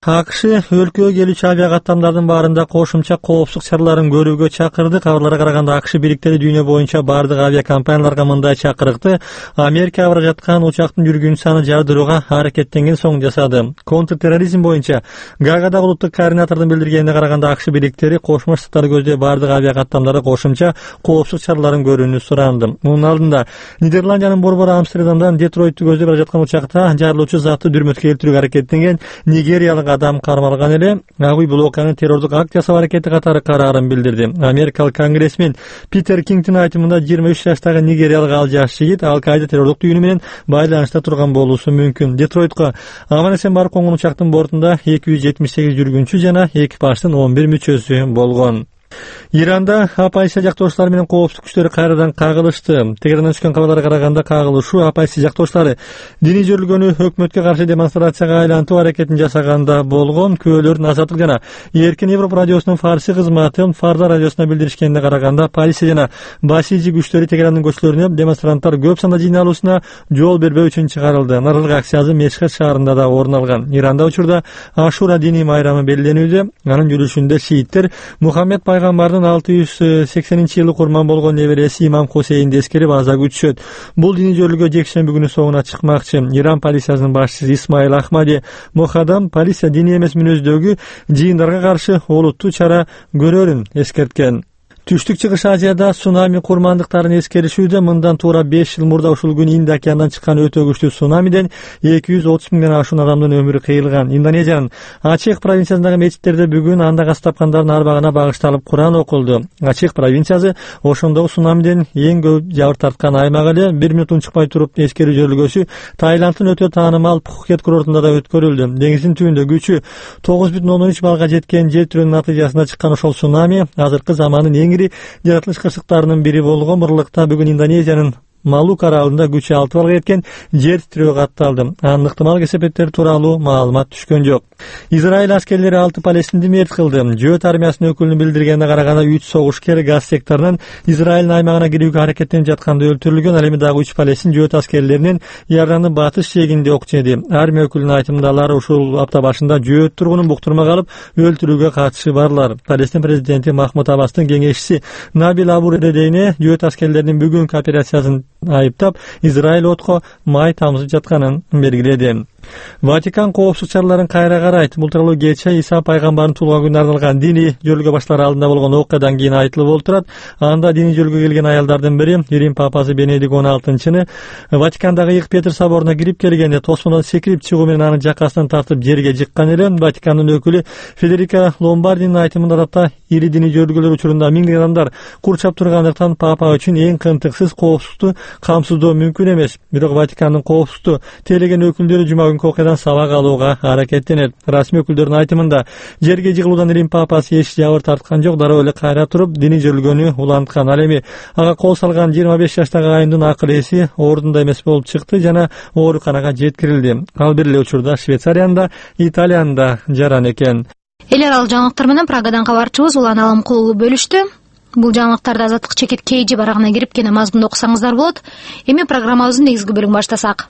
АКШ өлкөгө келүүчү авиакаттамдардын баарында кошумча коопсуздук чараларын көрүүгө чакырды. Кабарларга караганда АКШ бийликтери дүйнө боюнча бардык авиакомпанияларга мындай чакырыкты Америкага бара жаткан учактын жүргүн саны жардырууга аракеттенген соң жасады. Контртерроризм боюнча Гаагадагы улуттук координатордун билдиргенине караганда АКШ бийликтери Кошмо Штаттар көздөй бардык авиакаттамдарды кошумча коопсуздук чараларын көрүүнү суранды. Мунун алдында Нидерландиянын борбору Амстердамдан Детройтты көздөй бара жаткан учакта жарылуучу затты дүрмөткө келтирүүгө аракеттенген нигериялык адам кармалган эле. Ак үй бул окуяны террордук акт жасоо аракети катары караарын билдирди. Америкалык конгрессмен Питер Кингтин айтымында жыйырма үч жаштагы нигериялык ал жаш жигит Ал-Каида террордук түйүнү менен байланышта турган болуусу мүмкүн. Детройтко аман-эсен барып конгон учактын бортунда эки жүз жетимиш сегиз жүргүнчү жана экипаждын он бир мүчөсү болгон. Иранда оппозиция жактоочулары менен коопсуздук күчтөрү кайрадан кагылышты. Тегерандан түшкөн кабарларга караганда кагылышуу оппозиция жактоочулары диний жөрөлгөнү өкмөткө каршы демонстрацияга айлантуу аракетин жасаганда болгон. Күбөлөрдүн Азаттык жана Эркин Европа радиосунун фарси кызматы Фарда радиосуна билдиришкенине караганда полиция жана басижи күчтөрү Тегерандын көчөлөрүнө демонстранттар көп санда жыйналуусуна жол бербөө үчүн чыгарылды. Нарылык акциясы Мешхед шаарында да орун алган. Иранда учурда Ашура диний майрамы белгиленүүдө. Анын жүрүшүндө шииттер Мухаммед пайгамбардын алты жүз сексенинчи жылы курман болгон небереси Имам Хусейнди эскерип аза күтүшөт. Бул диний жөрөлгө жекшемби күнү соңуна чыкмакчы. Иран полициясынын башчысы Исмаил Ахмади Мохадам полиция диний эмес мүнөздөгү жыйындарга каршы олуттуу чара көрөрүн эскерткен. Түштүк чыгыш Азияда цунами курмандыктарын эскеришүүдө. Мындан туура беш жыл мурда ушул күнү Инд океандан чыккан өтө күчтүү цунамиден эки жүз отуз миңден ашуун адамдын өмүрү кыйылган. Индонезиянын Ачех провинциясындагы мечиттерде бүгүн анда каз тапкандардын арбагына багышталып Куран окулду. Ачех провинциясы ошондогу цунамиден эң көп жабыр тарткан аймак эле. Бир минут унчукпай туруп эскерүү жөрөлгөсү Таиланддын өтө таанымал Пхукет курортунда да өткөрүлдү. Деңиздин түбүндө күчү тогуз бүтүн ондон үч балга жеткен жер тирөөнүн натыйжасында чыккан ошол цунами азыркы замандын эң ири жаратылыш кырсыктарынын бири болгон. Бурлукта бүгүн Индонезиянын Малук аралында күчү алты балга жеткен жер тирөө катталды. Анын ыктымал кесепеттери тууралуу маалымат түшкөн жок. Израиль аскерлери алты палестинди мерт кылды. Жөөт армиясынын өкүлүнүн билдиргенине караганда үч согушкер газ секторунан Израилдин аймагына кирүүгө аракеттенип жатканда өлтүрүлгөн. Ал эми дагы үч палестин жөөт аскерлеринин Иордандын батыш жээгинде ок жеди. Армия өкүлүнүн айтымында алар ушул апта башында жөөт тургунун буктурмага алып өлтүрүүгө катышы барлар. Палестин президенти Махмуд Аббастын кеңешчиси Набил Абу-Редейне жөөт аскерлеринин бүгүнкү операциясын айыптап, Израиль отко май тамызып жатканын белгиледи. Ватикан коопсуздук чараларын кайра карайт. Бул тууралуу кечээ Иса пайгамбардын туулган күнүнө арналган диний жөрөлгө башталары алдында болгон окуядан кийин айтылып олтурат. Анда диний жөрөлгө келген аялдардын бири Рим папасы Бенедикт он алтынчыны Ватикандагы Ыйык Петр соборуна кирип келгенде тосмодон секирип чыгуу менен анын жакасынан тартып жерге жыккан эле. Ватикандын өкүлү Федерика Ломбардинин айтымында датта ири диний жөрөлгөлөр учурунда миңдеген адамдар курчап тургандыктан папа үчүн эң кынтыксыз коопсуздукту камсыздоо мүмкүн эмес. Бирок Ватикандын коопсуздукту тейлеген өкүлдөрү жума күнкү окуядан сабак алууга аракеттенет. Расмий өкүлдөрдүн айтымында жерге жыгылуудан Рим папасы эч жабыр тарткан жок, дароо эле кайра туруп диний жөрөлгөнү уланткан. Ал эми ага кол салган жыйырма беш жаштагы айымдын акыл эси ордунда эмес болуп чыкты жана ооруканага жеткирилди. Ал бир эле учурда Швейцарияда, Италияда жаран экен. Эл аралык жаңылыктар менен Прагадан кабарчыбыз Улан Аламкулуу бөлүштү. Бул жаңылыктарды Азаттык чекит кейжи барагына кирип кene мазмунду окусаңыздар болот. Эми программабыздын негизги бөлүгүн баштасак.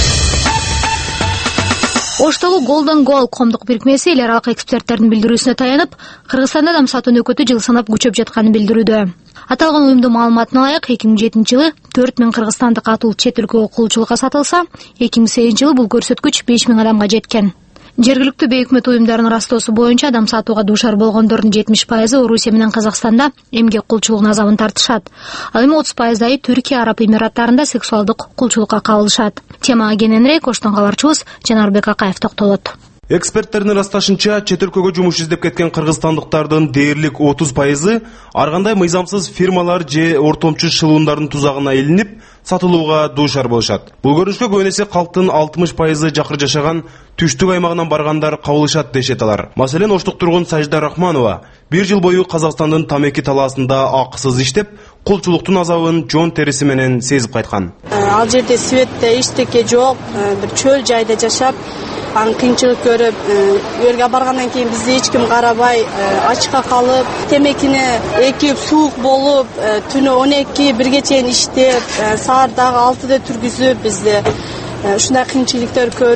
Оштогу Golden Goal коомдук бирикмеси эл аралык эксперттердин билдирүүсүнө таянып, Кыргызстанда адам сатуу нөкөтү жыл санап күчөп жатканын билдирүүдө. Аталган уюмдун маалыматына ылайык эки миң жетинчи жылы төрт миң кыргызстандык атул чет өлкөгө кулчулукка сатылса, эки миң сегизинчи жылы бул көрсөткүч беш миң адамга жеткен. Жергиликтүү бейөкмөт уюмдарынын растоосу боюнча адам сатууга дуушар болгондордун жетимиш пайызы Орусия менен Казакстанда эмгек кулчулугунун азабын тартышат. Ал эми отуз пайыздай Түркия Араб Эмираттарында сексуалдык кулчулукка кабылышат. Темага кененирээк Оштон кабарчыбыз Жанарбек Акаев токтолот. Эксперттердин ырасташынча, чет өлкөгө жумуш издеп кеткен кыргызстандыктардын дээрлик отуз пайызы ар кандай мыйзамсыз фирмалар же ортомчу шылуундардын тузагына илинип, сатылууга дуушар болушат. Бул көрүнүшкө көбүн эсе калктын алтымыш пайызы жакыр жашаган түштүк аймагынан баргандар кабылышат дешет алар. Маселен, Оштук тургун Сажда Рахманова бир жыл бою Казакстандын Тамеки талаасында акысыз иштеп, кулчулуктун азабын жон териси менен сезип кайткан. Ал жерде светте эчтеке жок, бир чөл жайда жашап, анын кыйынчылык көрүп, өргө баргандан кийин бизди эч ким карабай, ачка калып, темекини экип суук болуп, түнү он эки бирге чейин иштеп, саат дагы алтыда түргүзүп, бизди ушундай кыйынчылыктар көрүп,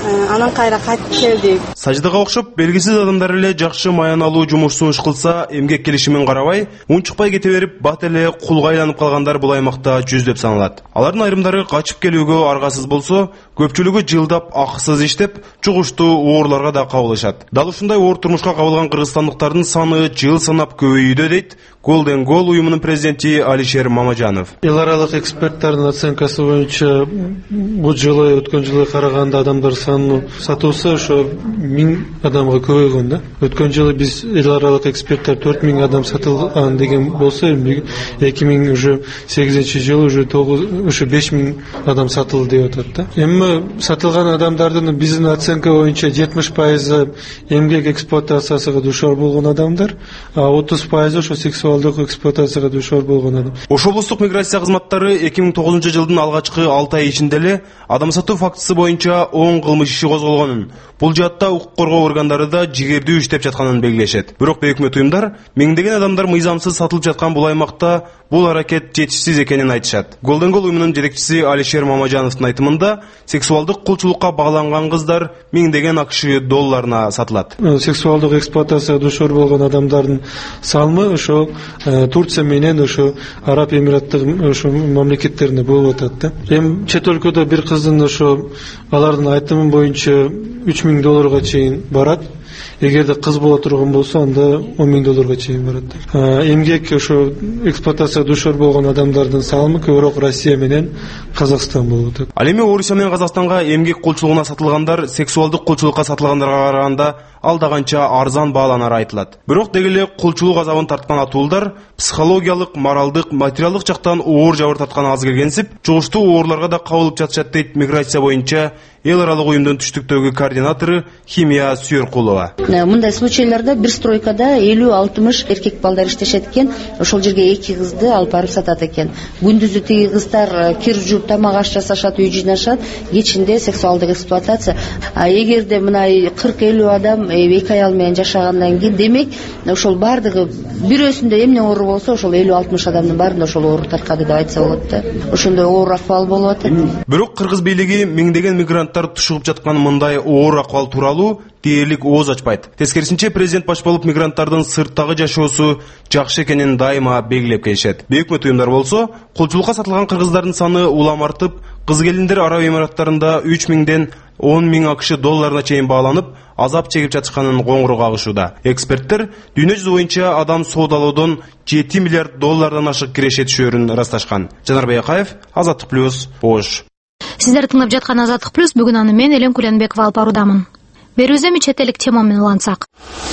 анан кайра кайтып келдик. Саждага окшоп белгисиз адамдар эле жакшы маяналуу жумуш сунуш кылса, эмгек келишимин карабай, унчукпай кете берип, бат эле кулга айланып калгандар бул аймакта жүздөп саналат. Алардын айрымдары качып келүүгө аргасыз болсо, көпчүлүгү жылдап акысыз иштеп, чугуштуу оорлорго да кабылышат. Дал ушундай оор турмушка кабылган кыргызстандыктардын саны жыл санап көбөйүүдө дейт Golden Goal уюмунун президенти Алишер Мамажанов. Эл аралык эксперттардын оценкасы боюнча бул жылы өткөн жылы караганда адамдар саны сатылса ошо миң адамга көбөйгөн да. Өткөн жылы биз эл аралык эксперттер төрт миң адам сатылган деген болсо, эки миң сегизинчи жылы уже ушу беш миң адам сатылды деп атат да. Эми сатылган адамдардын биздин оценка боюнча жетимиш пайызы эмгек эксплуатациясына душар болгон адамдар, а отуз пайызы ошо сексуалдык эксплуатацияга душар болгон адам. Ош облустук миграция кызматтары эки миң тогузунчу жылдын алгачкы алты ай ичинде эле адам сатуу фактысы боюнча он кылмыш иши козголгонун, бул жаатта укук коргоо органдары да жигердүү иштеп жатканын белгилешет. Бирок бейөкмөт уюмдар миңдеген адамдар мыйзамсыз сатылып жаткан бул аймакта бул аракет жетишсиз экенин айтышат. Golden Goal уюмунун жетекчиси Алишер Мамажановдун айтымында, сексуалдык кулчулукка багланган кыздар миңдеген акш долларына сатылат. Сексуалдык эксплуатацияга душар болгон адамдардын саны ошо Турция менен ошо Араб Эмираттык ошо мамлекеттеринде болуп атат да. Эми чет өлкөдө бир кыздын ошо алардын айтымы боюнча үч миң долларга чейин барат. Эгерде кыз боло турган болсо, анда он миң долларга чейин барат. Эмгек ошо эксплуатацияга душар болгон адамдардын салымы көбүрөөк Россия менен Казакстан болуп атат. Ал эми Орусия менен Казакстанга эмгек кулчулугуна сатылгандар сексуалдык кулчулукка сатылгандарга караганда алда канча арзан бааланары айтылат. Бирок деги эле кулчулук азабын тарткан атуулдар психологиялык, моралдык, материалдык жактан оор жабыр тарткан аз келгенсип, чугуштуу оорлорго да кабылып жатышат дейт миграция боюнча эл аралык уюмдун түштүктөгү координатору Химия Сүйөркулова. Мындай случайларда бир стройкада элүү алтымыш эркек балдар иштешет экен, ошол жерге эки кызды алып барып сатат экен. Күндүзү тиги кыздар кир жууп тамак аш жасашат, үй жыйнашат, кечинде сексуалдык эксплуатация. А эгерде мына кырк элүү адам эки аял менен жашагандан кийин, демек ошол бардыгы бирөөсүндө эмне оору болсо, ошол элүү алтымыш адамдын баарында ошол оору таркады деп айтса болот да. Ошондой оор акыбал болуп атат. Бирок кыргыз бийлиги миңдеген мигранттар тушугуп жаткан мындай оор акыбал тууралуу дээрлик ооз ачпайт. Тескерисинче президент баш болуп мигранттардын сырттагы жашоосу жакшы экенин дайыма белгилеп келишет. Бейөкмөт уюмдар болсо, кулчулукка сатылган кыргыздардын саны улам артып, кыз келиндер Араб Эмираттарында үч миңден он миң акш долларына чейин бааланып, азап чегип жатышканын коңгуроо кагышууда. Эксперттер дүйнө жүзү боюнча адам соодалоодон жети миллиард доллардан ашык киреше түшөрүн ырасташкан. Жанарбек Акаев, Азаттык плюс, Ош. Сиздер тыңдап жаткан Азаттык плюс, бүгүн аны мен Элен Куленбекова алып баруудамын. Берүүбүздө эми чет элдик тема менен улантсак.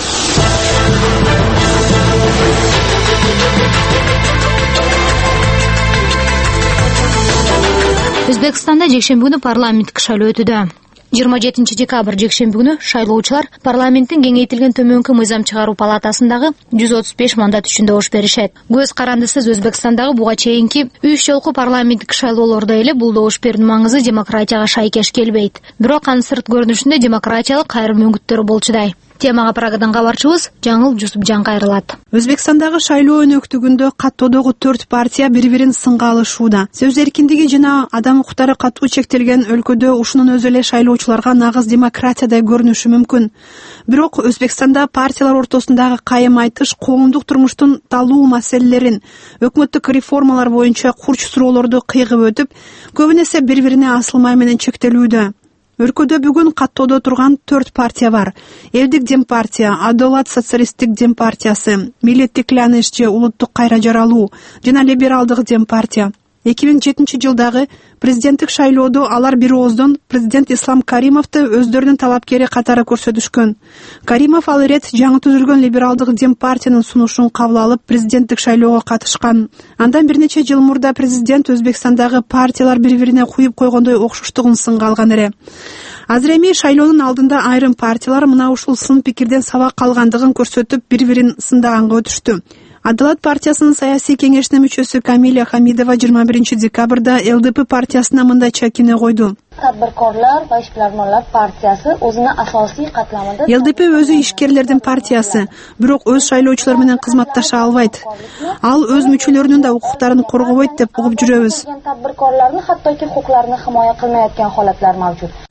Өзбекстанда жекшемби күнү парламенттик шайлоо өтүүдө. жыйырма жетинчи декабрь жекшемби күнү шайлоочулар парламенттин кеңейтилген төмөнкү мыйзам чыгаруу палатасындагы жүз отуз беш мандат үчүн добуш беришет. Көз карандысыз Өзбекстандагы буга чейинки үч жолку парламенттик шайлоолордо эле бул добуш берүүнүн маңызы демократияга шайкеш келбейт. Бирок анын сырт көрүнүшүндө демократиялык айрым мүмкүнчүлүктөрү болчудай. Темага Прагадан кабарчыбыз Жаңыл Жусупжан кайрылат. Өзбекстандагы шайлоо өнөктүгүндө каттоодогу төрт партия бири-бирин сынга алышууда. Сөз эркиндиги жана адам укуктары катуу чектелген өлкөдө ушунун өзү эле шайлоочуларга нагыз демократиядай көрүнүшү мүмкүн. Бирок Өзбекстанда партиялар ортосундагы кайым айтыш коомдук турмуштун талуу маселелерин, өкмөттүк реформалар боюнча курч суроолорду кыйгып өтүп, көбүн эсе бири-бирине асылмай менен чектелүүдө. Өлкөдө бүгүн каттоодо турган төрт партия бар. Элдик дем партия, Адолат социалисттик дем партиясы, Миллеттик Тикланыш же улуттук кайра жаралуу жана либералдык дем партия. эки миң жетинчи жылдагы президенттик шайлоодо алар бир ооздон президент Ислам Каримовду өздөрүнүн талапкери катары көрсөтүшкөн. Каримов ал ирет жаңы түзүлгөн либералдык дем партиянын сунушун кабыл алып президенттик шайлоого катышкан. Андан бир нече жыл мурда президент Өзбекстандагы партиялар бири-бирине куюп койгондой окшоштугун сынга алган эле. Азыр эми шайлоонун алдында айрым партиялар мына ушул сын пикирден сабак алгандыгын көрсөтүп бири-бирин сындаганга өтүштү. Адалат партиясынын саясий кеңешинин мүчөсү Камиля Хамидова жыйырма биринчи декабрда эл дэ пэ партиясына мындайча кино койду. Tadbirkorlar va ishbilarmonlar partiyasi o'zini asosiy qatlamida эл дэ пэ өзү ишкерлердин партиясы, бирок өз шайлоочулар менен кызматташа албайт. Ал өз мүчөлөрүнүн да укуктарын коргобойт деп угуп жүрөбүз. Tadbirkorlarni hattoki huquqlarini himoya qilmayotgan holatlar mavjud.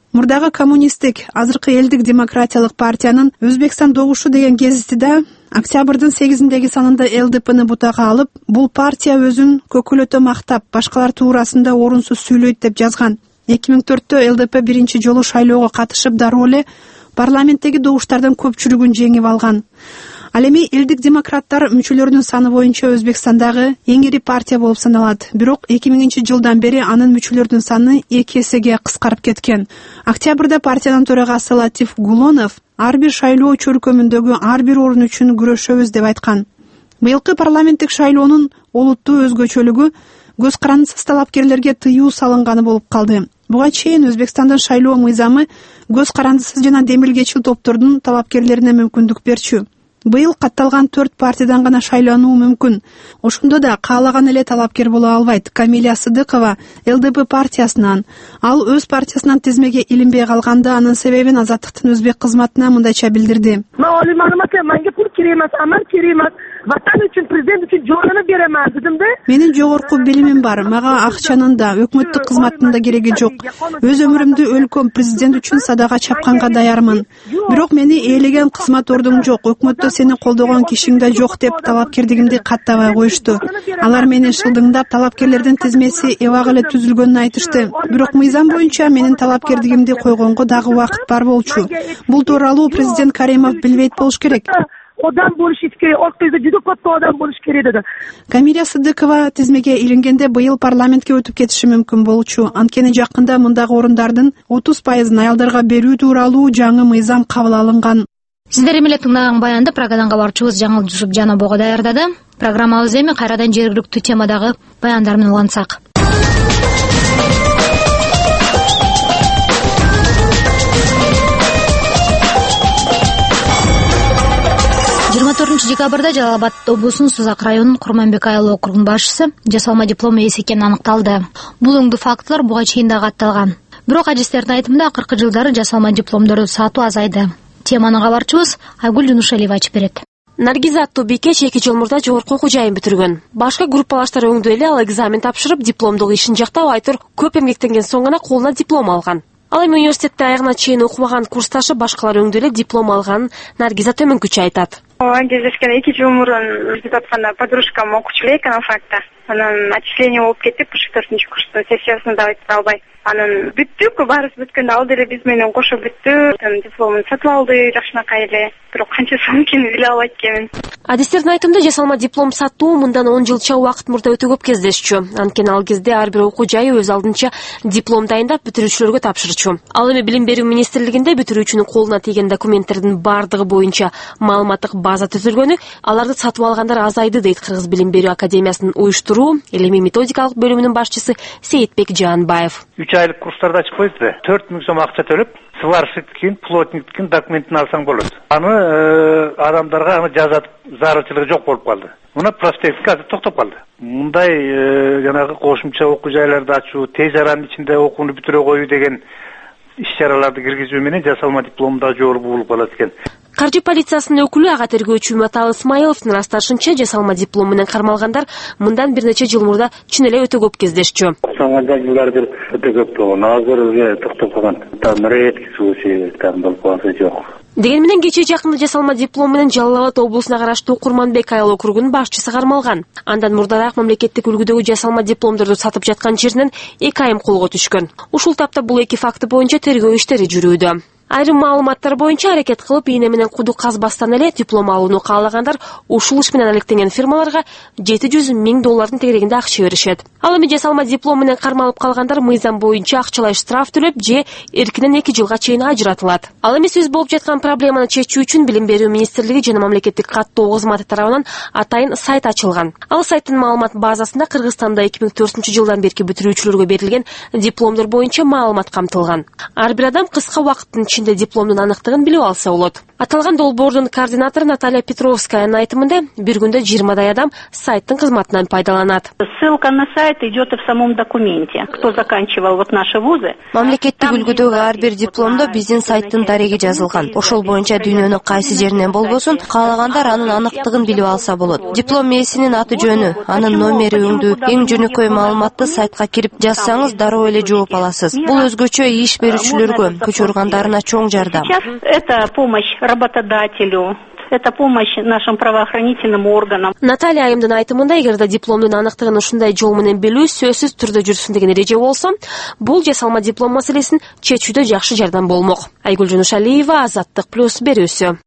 Мурдагы коммунисттик, азыркы элдик демократиялык партиянын Өзбекстан добушу деген гезитиде октябрдын сегизиндеги санында эл дэ пэни бутага алып, бул партия өзүн көкөлөтө мактап, башкалар туурасында орунсуз сүйлөйт деп жазган. эки миң төрттө эл дэ пэ биринчи жолу шайлоого катышып, дароо эле парламенттеги добуштардын көпчүлүгүн жеңип алган. Ал эми элдик демократтар мүчөлөрүнүн саны боюнча Өзбекстандагы эң ири партия болуп саналат. Бирок эки миңинчи жылдан бери анын мүчөлөрүнүн саны эки эсеге кыскарып кеткен. Октябрда партиянын төрагасы Латиф Гулонов ар бир шайлоо чөркөмүндөгү ар бир орун үчүн күрөшөбүз деп айткан. Быйылкы парламенттик шайлоонун олуттуу өзгөчөлүгү көз карандысыз талапкерлерге тыюу салынганы болуп калды. Буга чейин Өзбекстандын шайлоо мыйзамы көз карандысыз жана демилгечил топтордун талапкерлерине мүмкүндүк берчү. Быйыл катталган төрт партиядан гана шайлануу мүмкүн. Ошондо да каалаган эле талапкер боло албайт. Камилия Сыдыкова эл дэ пэ партиясынан, ал өз партиясынан тизмеге илинбей калганда анын себебин Азаттыктын өзбек кызматына мындайча билдирди. Менге пул керек эмес, аман керек эмес. Ватан үчүн, президент үчүн жолуну беремен дедим да. Менин жогорку билимим бар. Мага акчанын да, өкмөттүк кызматтын да кереги жок. Өз өмүрүмдү өлкөм, президент үчүн садага чапканга даярмын. Бирок мени ээлеген кызмат ордум жок. Өкмөттө сени колдогон кишиң да жок деп талапкерлигимди каттабай коюшту. Алар мени шылдыңдап, талапкерлердин тизмеси эбак эле түзүлгөнүн айтышты. Бирок мыйзам боюнча менин талапкерлигимди койгонго дагы убакыт бар болчу. Бул тууралуу президент Каримов билбейт болуш керек. Одан болуш керек. Оркызда жүдө көп адам болуш керек деди. Камилия Сыдыкова тизмеге илингенде быйыл парламентке өтүп кетиши мүмкүн болчу. Анткени жакында мындагы орундардын отуз пайызын аялдарга берүү тууралуу жаңы мыйзам кабыл алынган. Сиздер эмеле тыңдаган баянды Прагадан кабарчыбыз Жаңыл Жусупжанова даярдады. Программабыз эми кайрадан жергиликтүү темадагы баяндар менен улантсак. жыйырма төртүнчү декабрда Жалал Абад облусунун Сузак районунун Курманбек айыл округунун башчысы жасалма диплом ээси экени аныкталды. Бул өңдүү фактылар буга чейин дагы атталган. Бирок адистердин айтымында акыркы жылдары жасалма дипломдорду сатуу азайды. Теманы кабарчыбыз Айгүл Жунушалиева ачып берет. Наргиза аттуу бикеш эки жыл мурда жогорку окуу жайын бүтүргөн. Башка группалаштар өңдүү эле ал экзамен тапшырып, дипломдук ишин жактап айтыр көп эмгектенген соң гана колуна диплом алган. Ал эми университетте аягына чейин окумаган курсташы башкалар өңдүү эле диплом алганын Наргиза төмөнкүчө айтат. Кездешкен эки жыл мурун издеп атканда подружкам окуучу эле экономфакта. Анан отчисление болуп кетип, ушу төртүнчү курстун сессиясында өтө албай. Анан бүттүк, баарыбыз бүткөндө ал деле биз менен кошо бүттү. Дипломун сатып алды жакшынакай эле. Бирок канча сом экенин биле албайт экенмин. Адистердин айтымында жасалма диплом сатуу мындан он жылча убакыт мурда өтө көп кездешчү. Анткени ал кезде ар бир окуу жайы өз алдынча диплом дайындап бүтүрүүчүлөргө тапшырчу. Ал эми Билим берүү министрлигинде бүтүрүүчүнүн колуна тийген документтердин бардыгы боюнча маалыматтык база түзүлгөнү, аларды сатып алгандар азайды дейт Кыргыз Билим берүү академиясынын уюштуруу, илимий методикалык бөлүмүнүн башчысы Сейитбек Жаанбаев. үч айлык курстарды ачып коюп, төрт миң сом акча төлөп, сварщиктин, плотниктин документин алсаң болот. Аны адамдарга аны жазат зарылчылыгы жок болуп калды. Мына проспектке азыр токтоп калды. Мындай жанагы кошумча окуу жайларды ачуу, тез аранын ичинде окууну бүтүрө коюу деген иш-чараларды киргизүү менен жасалма дипломдо жогору болуп калат экен. Каржы полициясынын өкүлү ага тергөөчү Матал Исмаиловдун ырасташынча, жасалма диплом менен кармалгандар мындан бир нече жыл мурда чын эле өтө көп кездешчү. Соңга жылдары өтө көп болгон, азыр токтоп калган. Там редкий случай там болуп калса жок. Деген менен кечээ жакында жасалма диплом менен Жалал Абад облусуна караштуу Курманбек айыл округунун башчысы кармалган. Андан мурдараак мамлекеттик үлгүдөгү жасалма дипломдорду сатып жаткан жеринен эки айым колго түшкөн. Ушул тапта бул эки факты боюнча тергөө иштери жүрүүдө. Айрым маалыматтар боюнча аракет кылып, ийне менен куду казбастан эле диплом алууну каалагандар ушул иш менен алектенген фирмаларга жети жүз миң доллардын тегерегинде акча беришет. Ал эми жасалма диплом менен кармалып калгандар мыйзам боюнча акчалай штраф төлөп же эркинен эки жылга чейин ажыратылат. Ал эми сөз болуп жаткан проблеманы чечүү үчүн Билим берүү министрлиги жана мамлекеттик каттоо кызматы тарабынан атайын сайт ачылган. Ал сайттын маалымат базасында Кыргызстанда эки миң төртүнчү жылдан берки бүтүрүүчүлөргө берилген дипломдор боюнча маалымат камтылган. Ар бир адам кыска убакыттын ичинде дипломдун аныктыгын билип алса болот. Аталган долбоордун координатору Наталья Петровскаянын айтымында бир күндө жыйырмадай адам сайттын кызматынан пайдаланат. Ссылка на сайт идет и в самом документе. Кто заканчивал вот наши вузы? Мамлекеттик үлгүдөгү ар бир дипломдо биздин сайттын дареги жазылган. Ошол боюнча дүйнөнүн кайсы жеринен болбосун, каалагандар анын аныктыгын билип алса болот. Диплом ээсинин аты жөнү, анын номери өңдүү, эң жөнөкөй маалыматты сайтка кирип жазсаңыз дароо эле жооп аласыз. Бул өзгөчө иш берүүчүлөргө, көчө ургандарына чоң жардам. Сейчас это помощь работодателю. Это помощь нашим правоохранительным органам. Наталья Айымдын айтымында, эгерде дипломдун аныктыгын ушундай жол менен билүү сөзсүз түрдө жүрсүн деген эреже болсо, бул жасалма диплом маселесин чечүүдө жакшы жардам болмок. Айгүл Жунушалиева, Азаттык плюс берүүсү.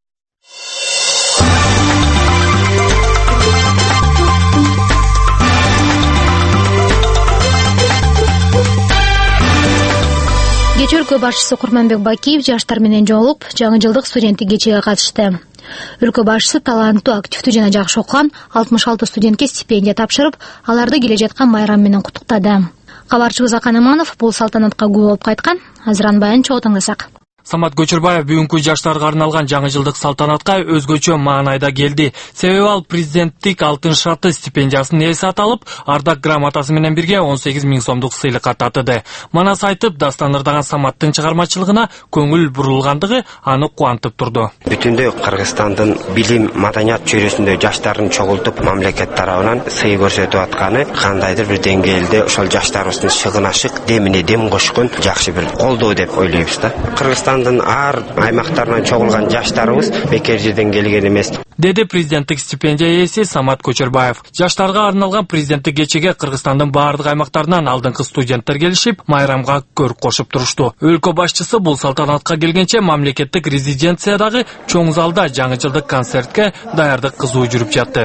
Кечээ өлкө башчысы Курманбек Бакиев жаштар менен жолугуп, жаңы жылдык студенттик кечеге катышты. Өлкө башчысы таланттуу, активдүү жана жакшы окуган алтымыш алты студентке стипендия тапшырып, аларды келе жаткан майрам менен куттуктады. Кабарчыбыз Акан Иманов бул салтанатка күбө болуп кайткан. Азыр анбайын чогуу тыңдасак. Самат Көчөрбаев бүгүнкү жаштарга арналган жаңы жылдык салтанатка өзгөчө маанайда келди. Себеби ал президенттик алтын шарты стипендиясынын ээси аталып, ардак грамотасы менен бирге он сегиз миң сомдук сыйлыкка татыды. Манас айтып, дастан ырдаган Саматтын чыгармачылыгына көңүл бурулгандыгы аны кубантып турду. Бүтүндөй Кыргызстандын билим, маданият чөйрөсүндө жаштарын чогултуп, мамлекет тарабынан сый көрсөтүп атканы кандайдыр бир деңгээлде ошол жаштарыбыздын шыгын ашык, демине дем кошкон жакшы бир колдоо деп ойлойбуз да. Кыргызстандын ар аймактарынан чогулган жаштарыбыз бекер жерден келген эмес, деди президенттик стипендия ээси Самат Көчөрбаев. Жаштарга арналган президенттик кечеге Кыргызстандын баардык аймактарынан алдыңкы студенттер келишип, майрамга көрк кошуп турушту. Өлкө башчысы бул салтанатка келгенче мамлекеттик резиденциядагы чоң залда жаңы жылдык концертке даярдык кызуу жүрүп жатты.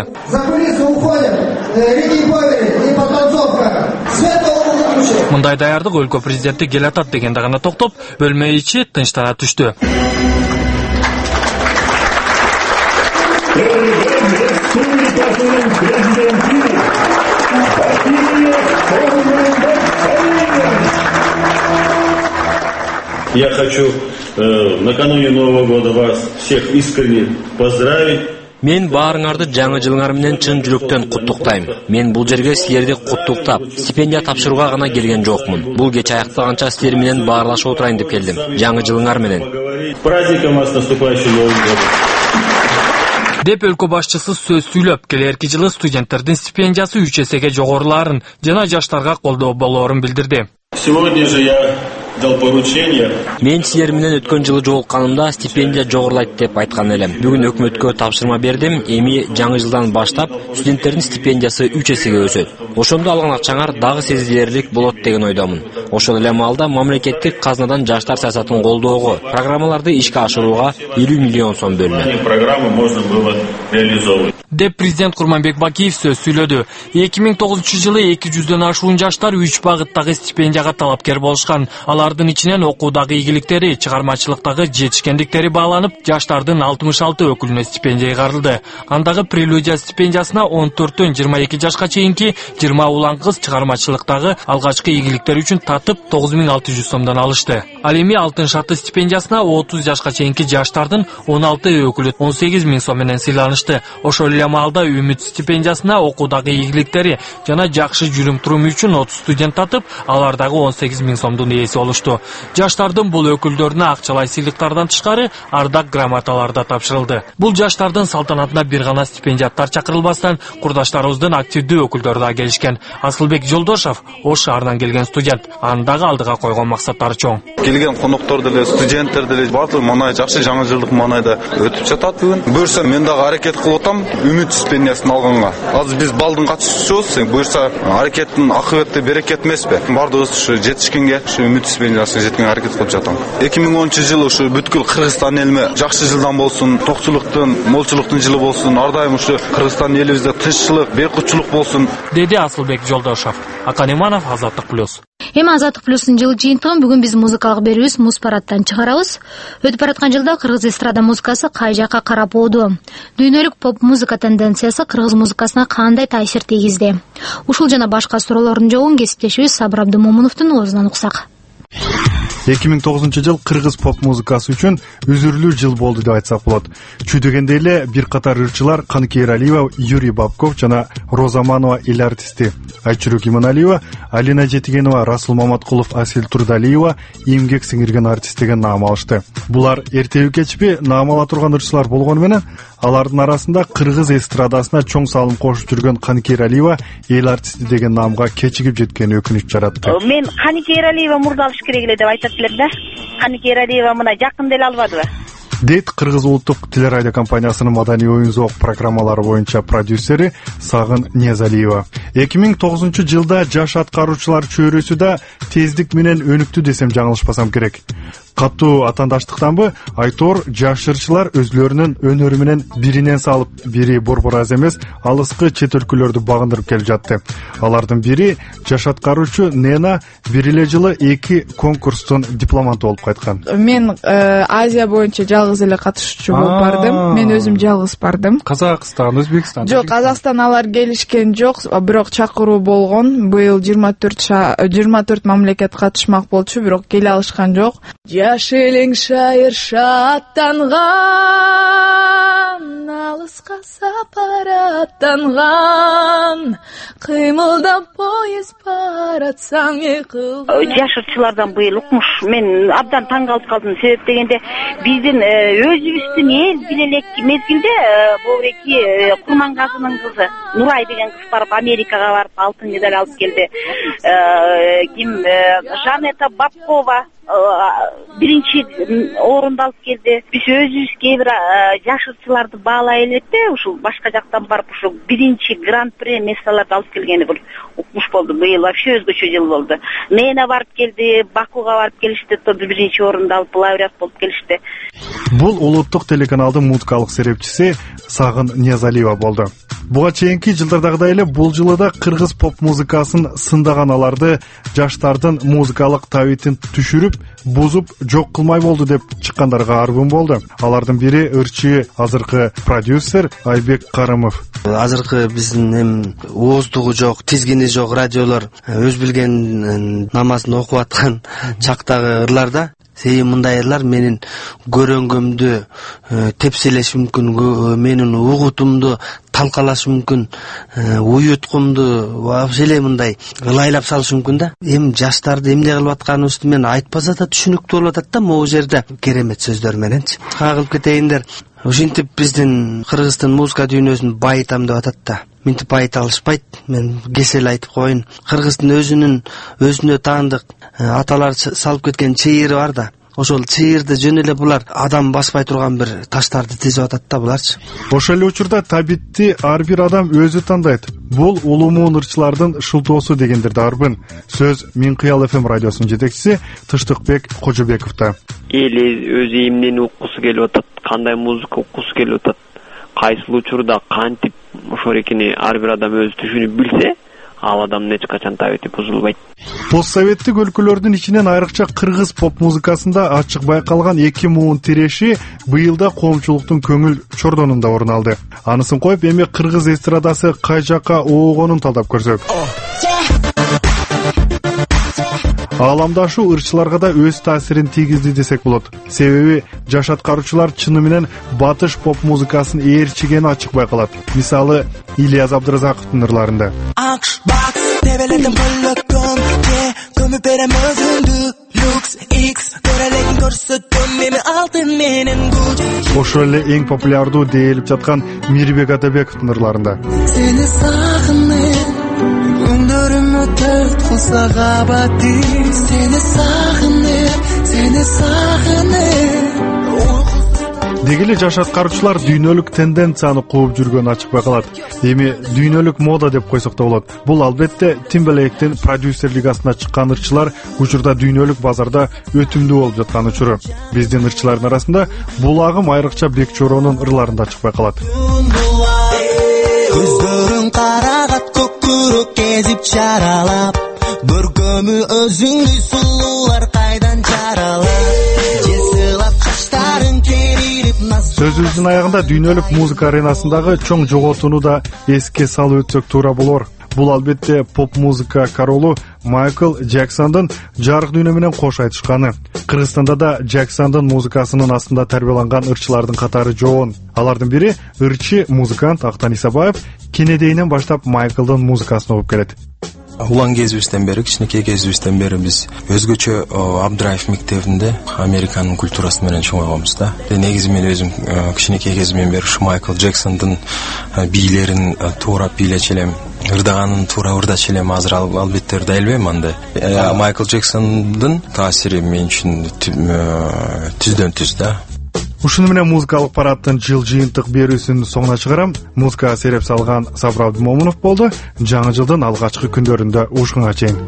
Мындай даярдык өлкө президенти келатат дегенде гана токтоп, бөлмө ичи тынчтана түштү. Я хочу э, накануне Нового года вас всех искренне поздравить. Мен баарыңарды жаңы жылыңар менен чын жүрөктөн куттуктайм. Мен бул жерге силерди куттуктап, стипендия тапшырууга гана келген жокмун. Бул кеч аяктаганча силер менен баарлашып отурайын деп келдим. Жаңы жылыңар менен. Праздником вас наступающим Новым годом. Деп өлкө башчысы сөз сүйлөп, келерки жылы студенттердин стипендиясы үч эсеге жогорулаарын жана жаштарга колдоо болоорун билдирди. Сегодня же я дал поручение. Мен силер менен өткөн жылы жолукканымда стипендия жогорулайт деп айткан элем. Бүгүн өкмөткө тапшырма бердим. Эми жаңы жылдан баштап студенттердин стипендиясы үч эсеге өсөт. Ошондо алган акчаңар дагы сезилерлик болот деген ойдомун. Ошол эле маалда мамлекеттик казнадан жаштар саясатын колдоого, программаларды ишке ашырууга элүү миллион сом бөлүнөт. Программу можно было реализовать. Деп президент Курманбек Бакиев сөз сүйлөдү. эки миң тогузунчу жылы эки жүздөн ашуун жаштар үч багыттагы стипендияга талапкер болушкан. Алардын ичинен окуудагы ийгиликтери, чыгармачылыктагы жетишкендиктери бааланып, жаштардын алтымыш алты өкүлүнө стипендия карылды. Андагы прелюдия стипендиясына он төрттөн жыйырма эки жашка чейинки жыйырма улан кыз чыгармачылыктагы алгачкы ийгиликтери үчүн татып тогуз миң алты жүз сомдон алышты. Ал эми алтын шарты стипендиясына отуз жашка чейинки жаштардын он алты өкүлү он сегиз миң сом менен сыйланышты. Ошол эле маалда үмүт стипендиясына окуудагы ийгиликтери жана жакшы жүрүм туруму үчүн отуз студент татып, алар дагы он сегиз миң сомдун ээси болушту. Жаштардын бул өкүлдөрүнө акчалай сыйлыктардан тышкары ардак грамоталар да тапшырылды. Бул жаштардын салтанатына бир гана стипендияттар чакырылбастан, курдаштарыбыздын активдүү өкүлдөрү да келишкен. Асылбек Жолдошов Ош шаарынан келген студент. Андагы алдыга койгон максаттары чоң. Келген коноктор деле, студенттер деле баардыгы мындай жакшы жаңы жылдык маанайда өтүп жатат бүгүн. Буюрса мен дагы аракет кылып атам үмүт стипендиясын алганга. Азыр биз балдын катышуусубуз, буюрса аракеттин акыбети берекет эмеспи? Баардыгыбыз ушу жетишкенге ушу үмүт стипендиясына жеткенге аракет кылып жатам. эки миң онунчу жылы ушу бүткүл Кыргызстан элиме жакшы жылдан болсун, токчулуктун, молчулуктун жылы болсун, ар дайым ушу Кыргызстан элибизде тынччылык, бейкутчулук болсун, деди Асылбек Жолдошов. Акан Иманов, Азаттык плюс. Эми Азаттык плюстун жылы жыйынтыгын бүгүн биз музыкалык берүүбүз Муз парадтан чыгарабыз. Өтүп бараткан жылда кыргыз эстрада музыкасы кай жакка карап ооду? Дүйнөлүк поп музыка тенденциясы кыргыз музыкасына кандай таасир тийгизди? Ушул жана башка суроолордун жообун кесиптешибиз Сабыр Абдымомуновдун оозунан уксак. эки миң тогузунчу жыл кыргыз поп музыкасы үчүн үзүрлүү жыл болду деп айтсак болот. Чүйдөгенде эле бир катар ырчылар Каныкер Алиева, Юрий Бабков жана Роза Манова эл артисти, Айчүрөк Иманалиева, Алина Жетигенова, Расул Маматкулов, Асил Турдалиева эмгек сиңирген артист деген наам алышты. Булар эртеби кечпи наам ала турган ырчылар болгону менен алардын арасында кыргыз эстрадасына чоң салым кошуп жүргөн Каныкер Алиева эл артисти деген наамга кечигип жеткени өкүнүч жаратты. Мен Каныкер Алиева мурда алыш керек эле деп айтат элем да. Каныкер Алиева мына жакында эле албадыбы? Дейт Кыргыз улуттук телерадио компаниясынын маданий оюн зоок программалары боюнча продюсери Сагын Ниязалиева. эки миң тогузунчу жылда жаш аткаруучулар чөйрөсү да тездик менен өнүктү десем жаңылышпасам керек. Катуу атаандаштыктанбы айтор жаш ырчылар өзлөрүнүн өнөрү менен биринен салып, бири борбор аз эмес, алыскы чет өлкөлөрдү багындырып келип жатты. Алардын бири жаш аткаруучу Нена бир эле жылы эки конкурстун дипломанты болуп кайткан. Мен Азия боюнча жалгыз эле катышуучу болуп бардым. Мен өзүм жалгыз бардым. Казакстан, Өзбекстан. Жок, Казакстан алар келишкен жок, бирок чакыруу болгон. Быйыл жыйырма төрт мамлекет катышмак болчу, бирок келе алышкан жок. Жаш элең шайыр шаттанган, алыска сапар аттанган, кыймылдап поезд баратсаң экыл. Жаш ырчылардан быйыл укмуш мен абдан таң калып калдым. Себеп дегенде биздин өзүбүздүн эл билелек мезгилде Бобреки Курмангазынын кызы Нурай деген кыз барып Америкага барып алтын медаль алып келди. Ким Жанета Бабкова биринчи орунду алып келди. Биз өзүбүз кээ бир жаш ырчыларды баалай элек да, ушул башка жактан барып ушул биринчи гран-при месаларды алып келгени бул укмуш болду. Быйыл вообще өзгөчө жыл болду. Нена барып келди, Бакуга барып келишти, то биринчи орунду алып лауреат болуп келишти. Бул улуттук телеканалдын музыкалык серепчиси Сагын Ниязалиева болду. Буга чейинки жылдардагыдай эле бул жылы да кыргыз поп музыкасын сындаган аларды жаштардын музыкалык табитин түшүрүп, бузуп, жок кылмай болду деп чыккандарга арбын болду. Алардын бири ырчы, азыркы продюсер Айбек Карымов. Азыркы биздин эм ооздугу жок, тизгини жок радиолор өз билген намазын окуп аткан чактагы ырларда себеби мындай ырлар менин көрөнгөмдү тепселеши мүмкүн, менин угутумду талкалашы мүмкүн, уюткумду вообще эле мындай ылайлап салышы мүмкүн да. Эми жаштарды эмне кылып атканыбызды мен айтпаса да түшүнүктүү болуп атат да, могу жерде керемет сөздөр мененчи. Кагылып кетейиндер. Ушинтип биздин Кыргыздын музыка дүйнөсүн байытам деп атат да. Минтип байыта алышпайт. Мен кесел айтып коеюн. Кыргыздын өзүнүн өзүнө таандык аталар салып кеткен чыйыры бар да. Ошол чыйырды жөн эле булар адам баспай турган бир таштарды тизип атат да буларчы. Ошол эле учурда табитти ар бир адам өзү тандайт. Бул улуу ырчылардын шылтоосу дегендер арбын. Сөз Мин Кыял эф эм радиосунун жетекчиси Тыштыкбек Кожобековдо. Эл өзү эмнени уккусу келип атат, кандай музыка уккусу келип атат, кайсыл учурда кантип ошол экени ар бир адам өзү түшүнүп билсе, ал адамдын эч качан табити бузулбайт. Постсоветтик өлкөлөрдүн ичинен айрыкча кыргыз поп музыкасында ачык байкалган эки муун тиреши быйылда коомчулуктун көңүл чордонунда орун алды. Анысын коюп, эми кыргыз эстрадасы кай жакка оогонун талдап көрсөк. Ааламдашу ырчыларга да өз таасирин тийгизди десек болот. Себеби жаш аткаруучулар чыны менен батыш поп музыкасын ээрчигени ачык байкалат. Мисалы, Ильяз Абдыразаковдун ырларында. Ошол эле эң популярдуу дээлип жаткан Мирбек Атабековдун ырларында. Сени сагынып, өңдөрүмө төрт кылса кабаты, сени сагынып, сени сагынып. Дегеле жаш аткаруучулар дүйнөлүк тенденцияны кууп жүргөнү ачык байкалат. Эми дүйнөлүк мода деп койсок да болот. Бул албетте Timberlake'тин продюсер лигасына чыккан ырчылар учурда дүйнөлүк базарда өтүмдүү болуп жаткан учуру. Биздин ырчылардын арасында бул агым айрыкча Бек Чоронун ырларында ачык байкалат. Көздөрүң карагат көккөрөк кезип чаралап, көркөмү өзүңдү сулуулар кайдан жаралат, жесылап каштарың керирип наз. Сөзүбүздүн аягында дүйнөлүк музыка аренасындагы чоң жоготууну да эске салып өтсөк туура болор. Бул албетте поп музыка королу Майкл Джексондун жарык дүйнө менен кош айтышканы. Кыргызстанда да Джексондун музыкасынын астында тарбияланган ырчылардын катары жоон. Алардын бири ырчы музыкант Актан Исабаев кенедейинен баштап Майклдын музыкасын угуп келет. Улан кезибизден бери, кичинекей кезибизден бери биз өзгөчө Абдраев мектебинде Американын культурасы менен чоңойгонбуз да. Негизи мен өзүм кичинекей кезимден бери ушу Майкл Джексондун бийлерин туура бийлечү элем, ырдаганын туура ырдачу элем. Азыр албетте ырдай элбейм анда. Майкл Джексондун таасири мен үчүн түздөн түз да. Ушуну менен музыкалык парадтын жыл жыйынтык берүүсүнүн соңуна чыгарам. Музыкага сереп салган Сабыр Абдымомунов болду. Жаңы жылдын алгачкы күндөрүндө ушунга чейин.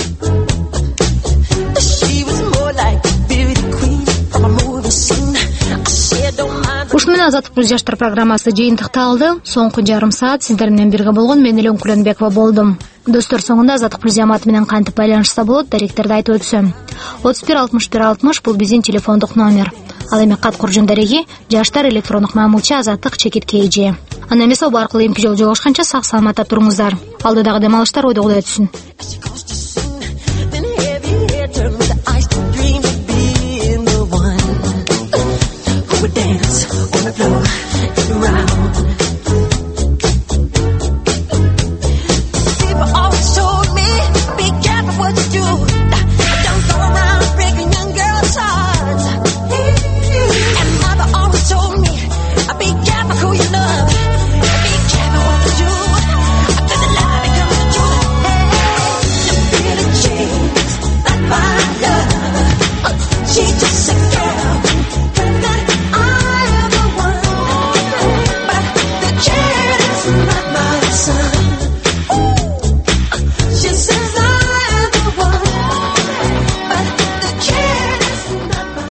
Ушуну менен Азаттык плюс жаштар программасы жыйынтыкталды. Соңку жарым саат сиздер менен бирге болгон мен Элен Куленбекова болдум. Достор, соңунда Азаттык плюс жамааты менен кантип байланышса болот, даректерди айтып өтсөм. отуз бир алтымыш бир алтымыш бул биздин телефондук номер. Ал эми кат куржун дареги жаштар электрондук мамылчы азаттык чекит kg. Аны эмес оба аркылуу эмки жолу жолугушканча сак саламатта туруңуздар. Алдыдагы дем алыштар ойдогудай өтсүн. Dance on the floor.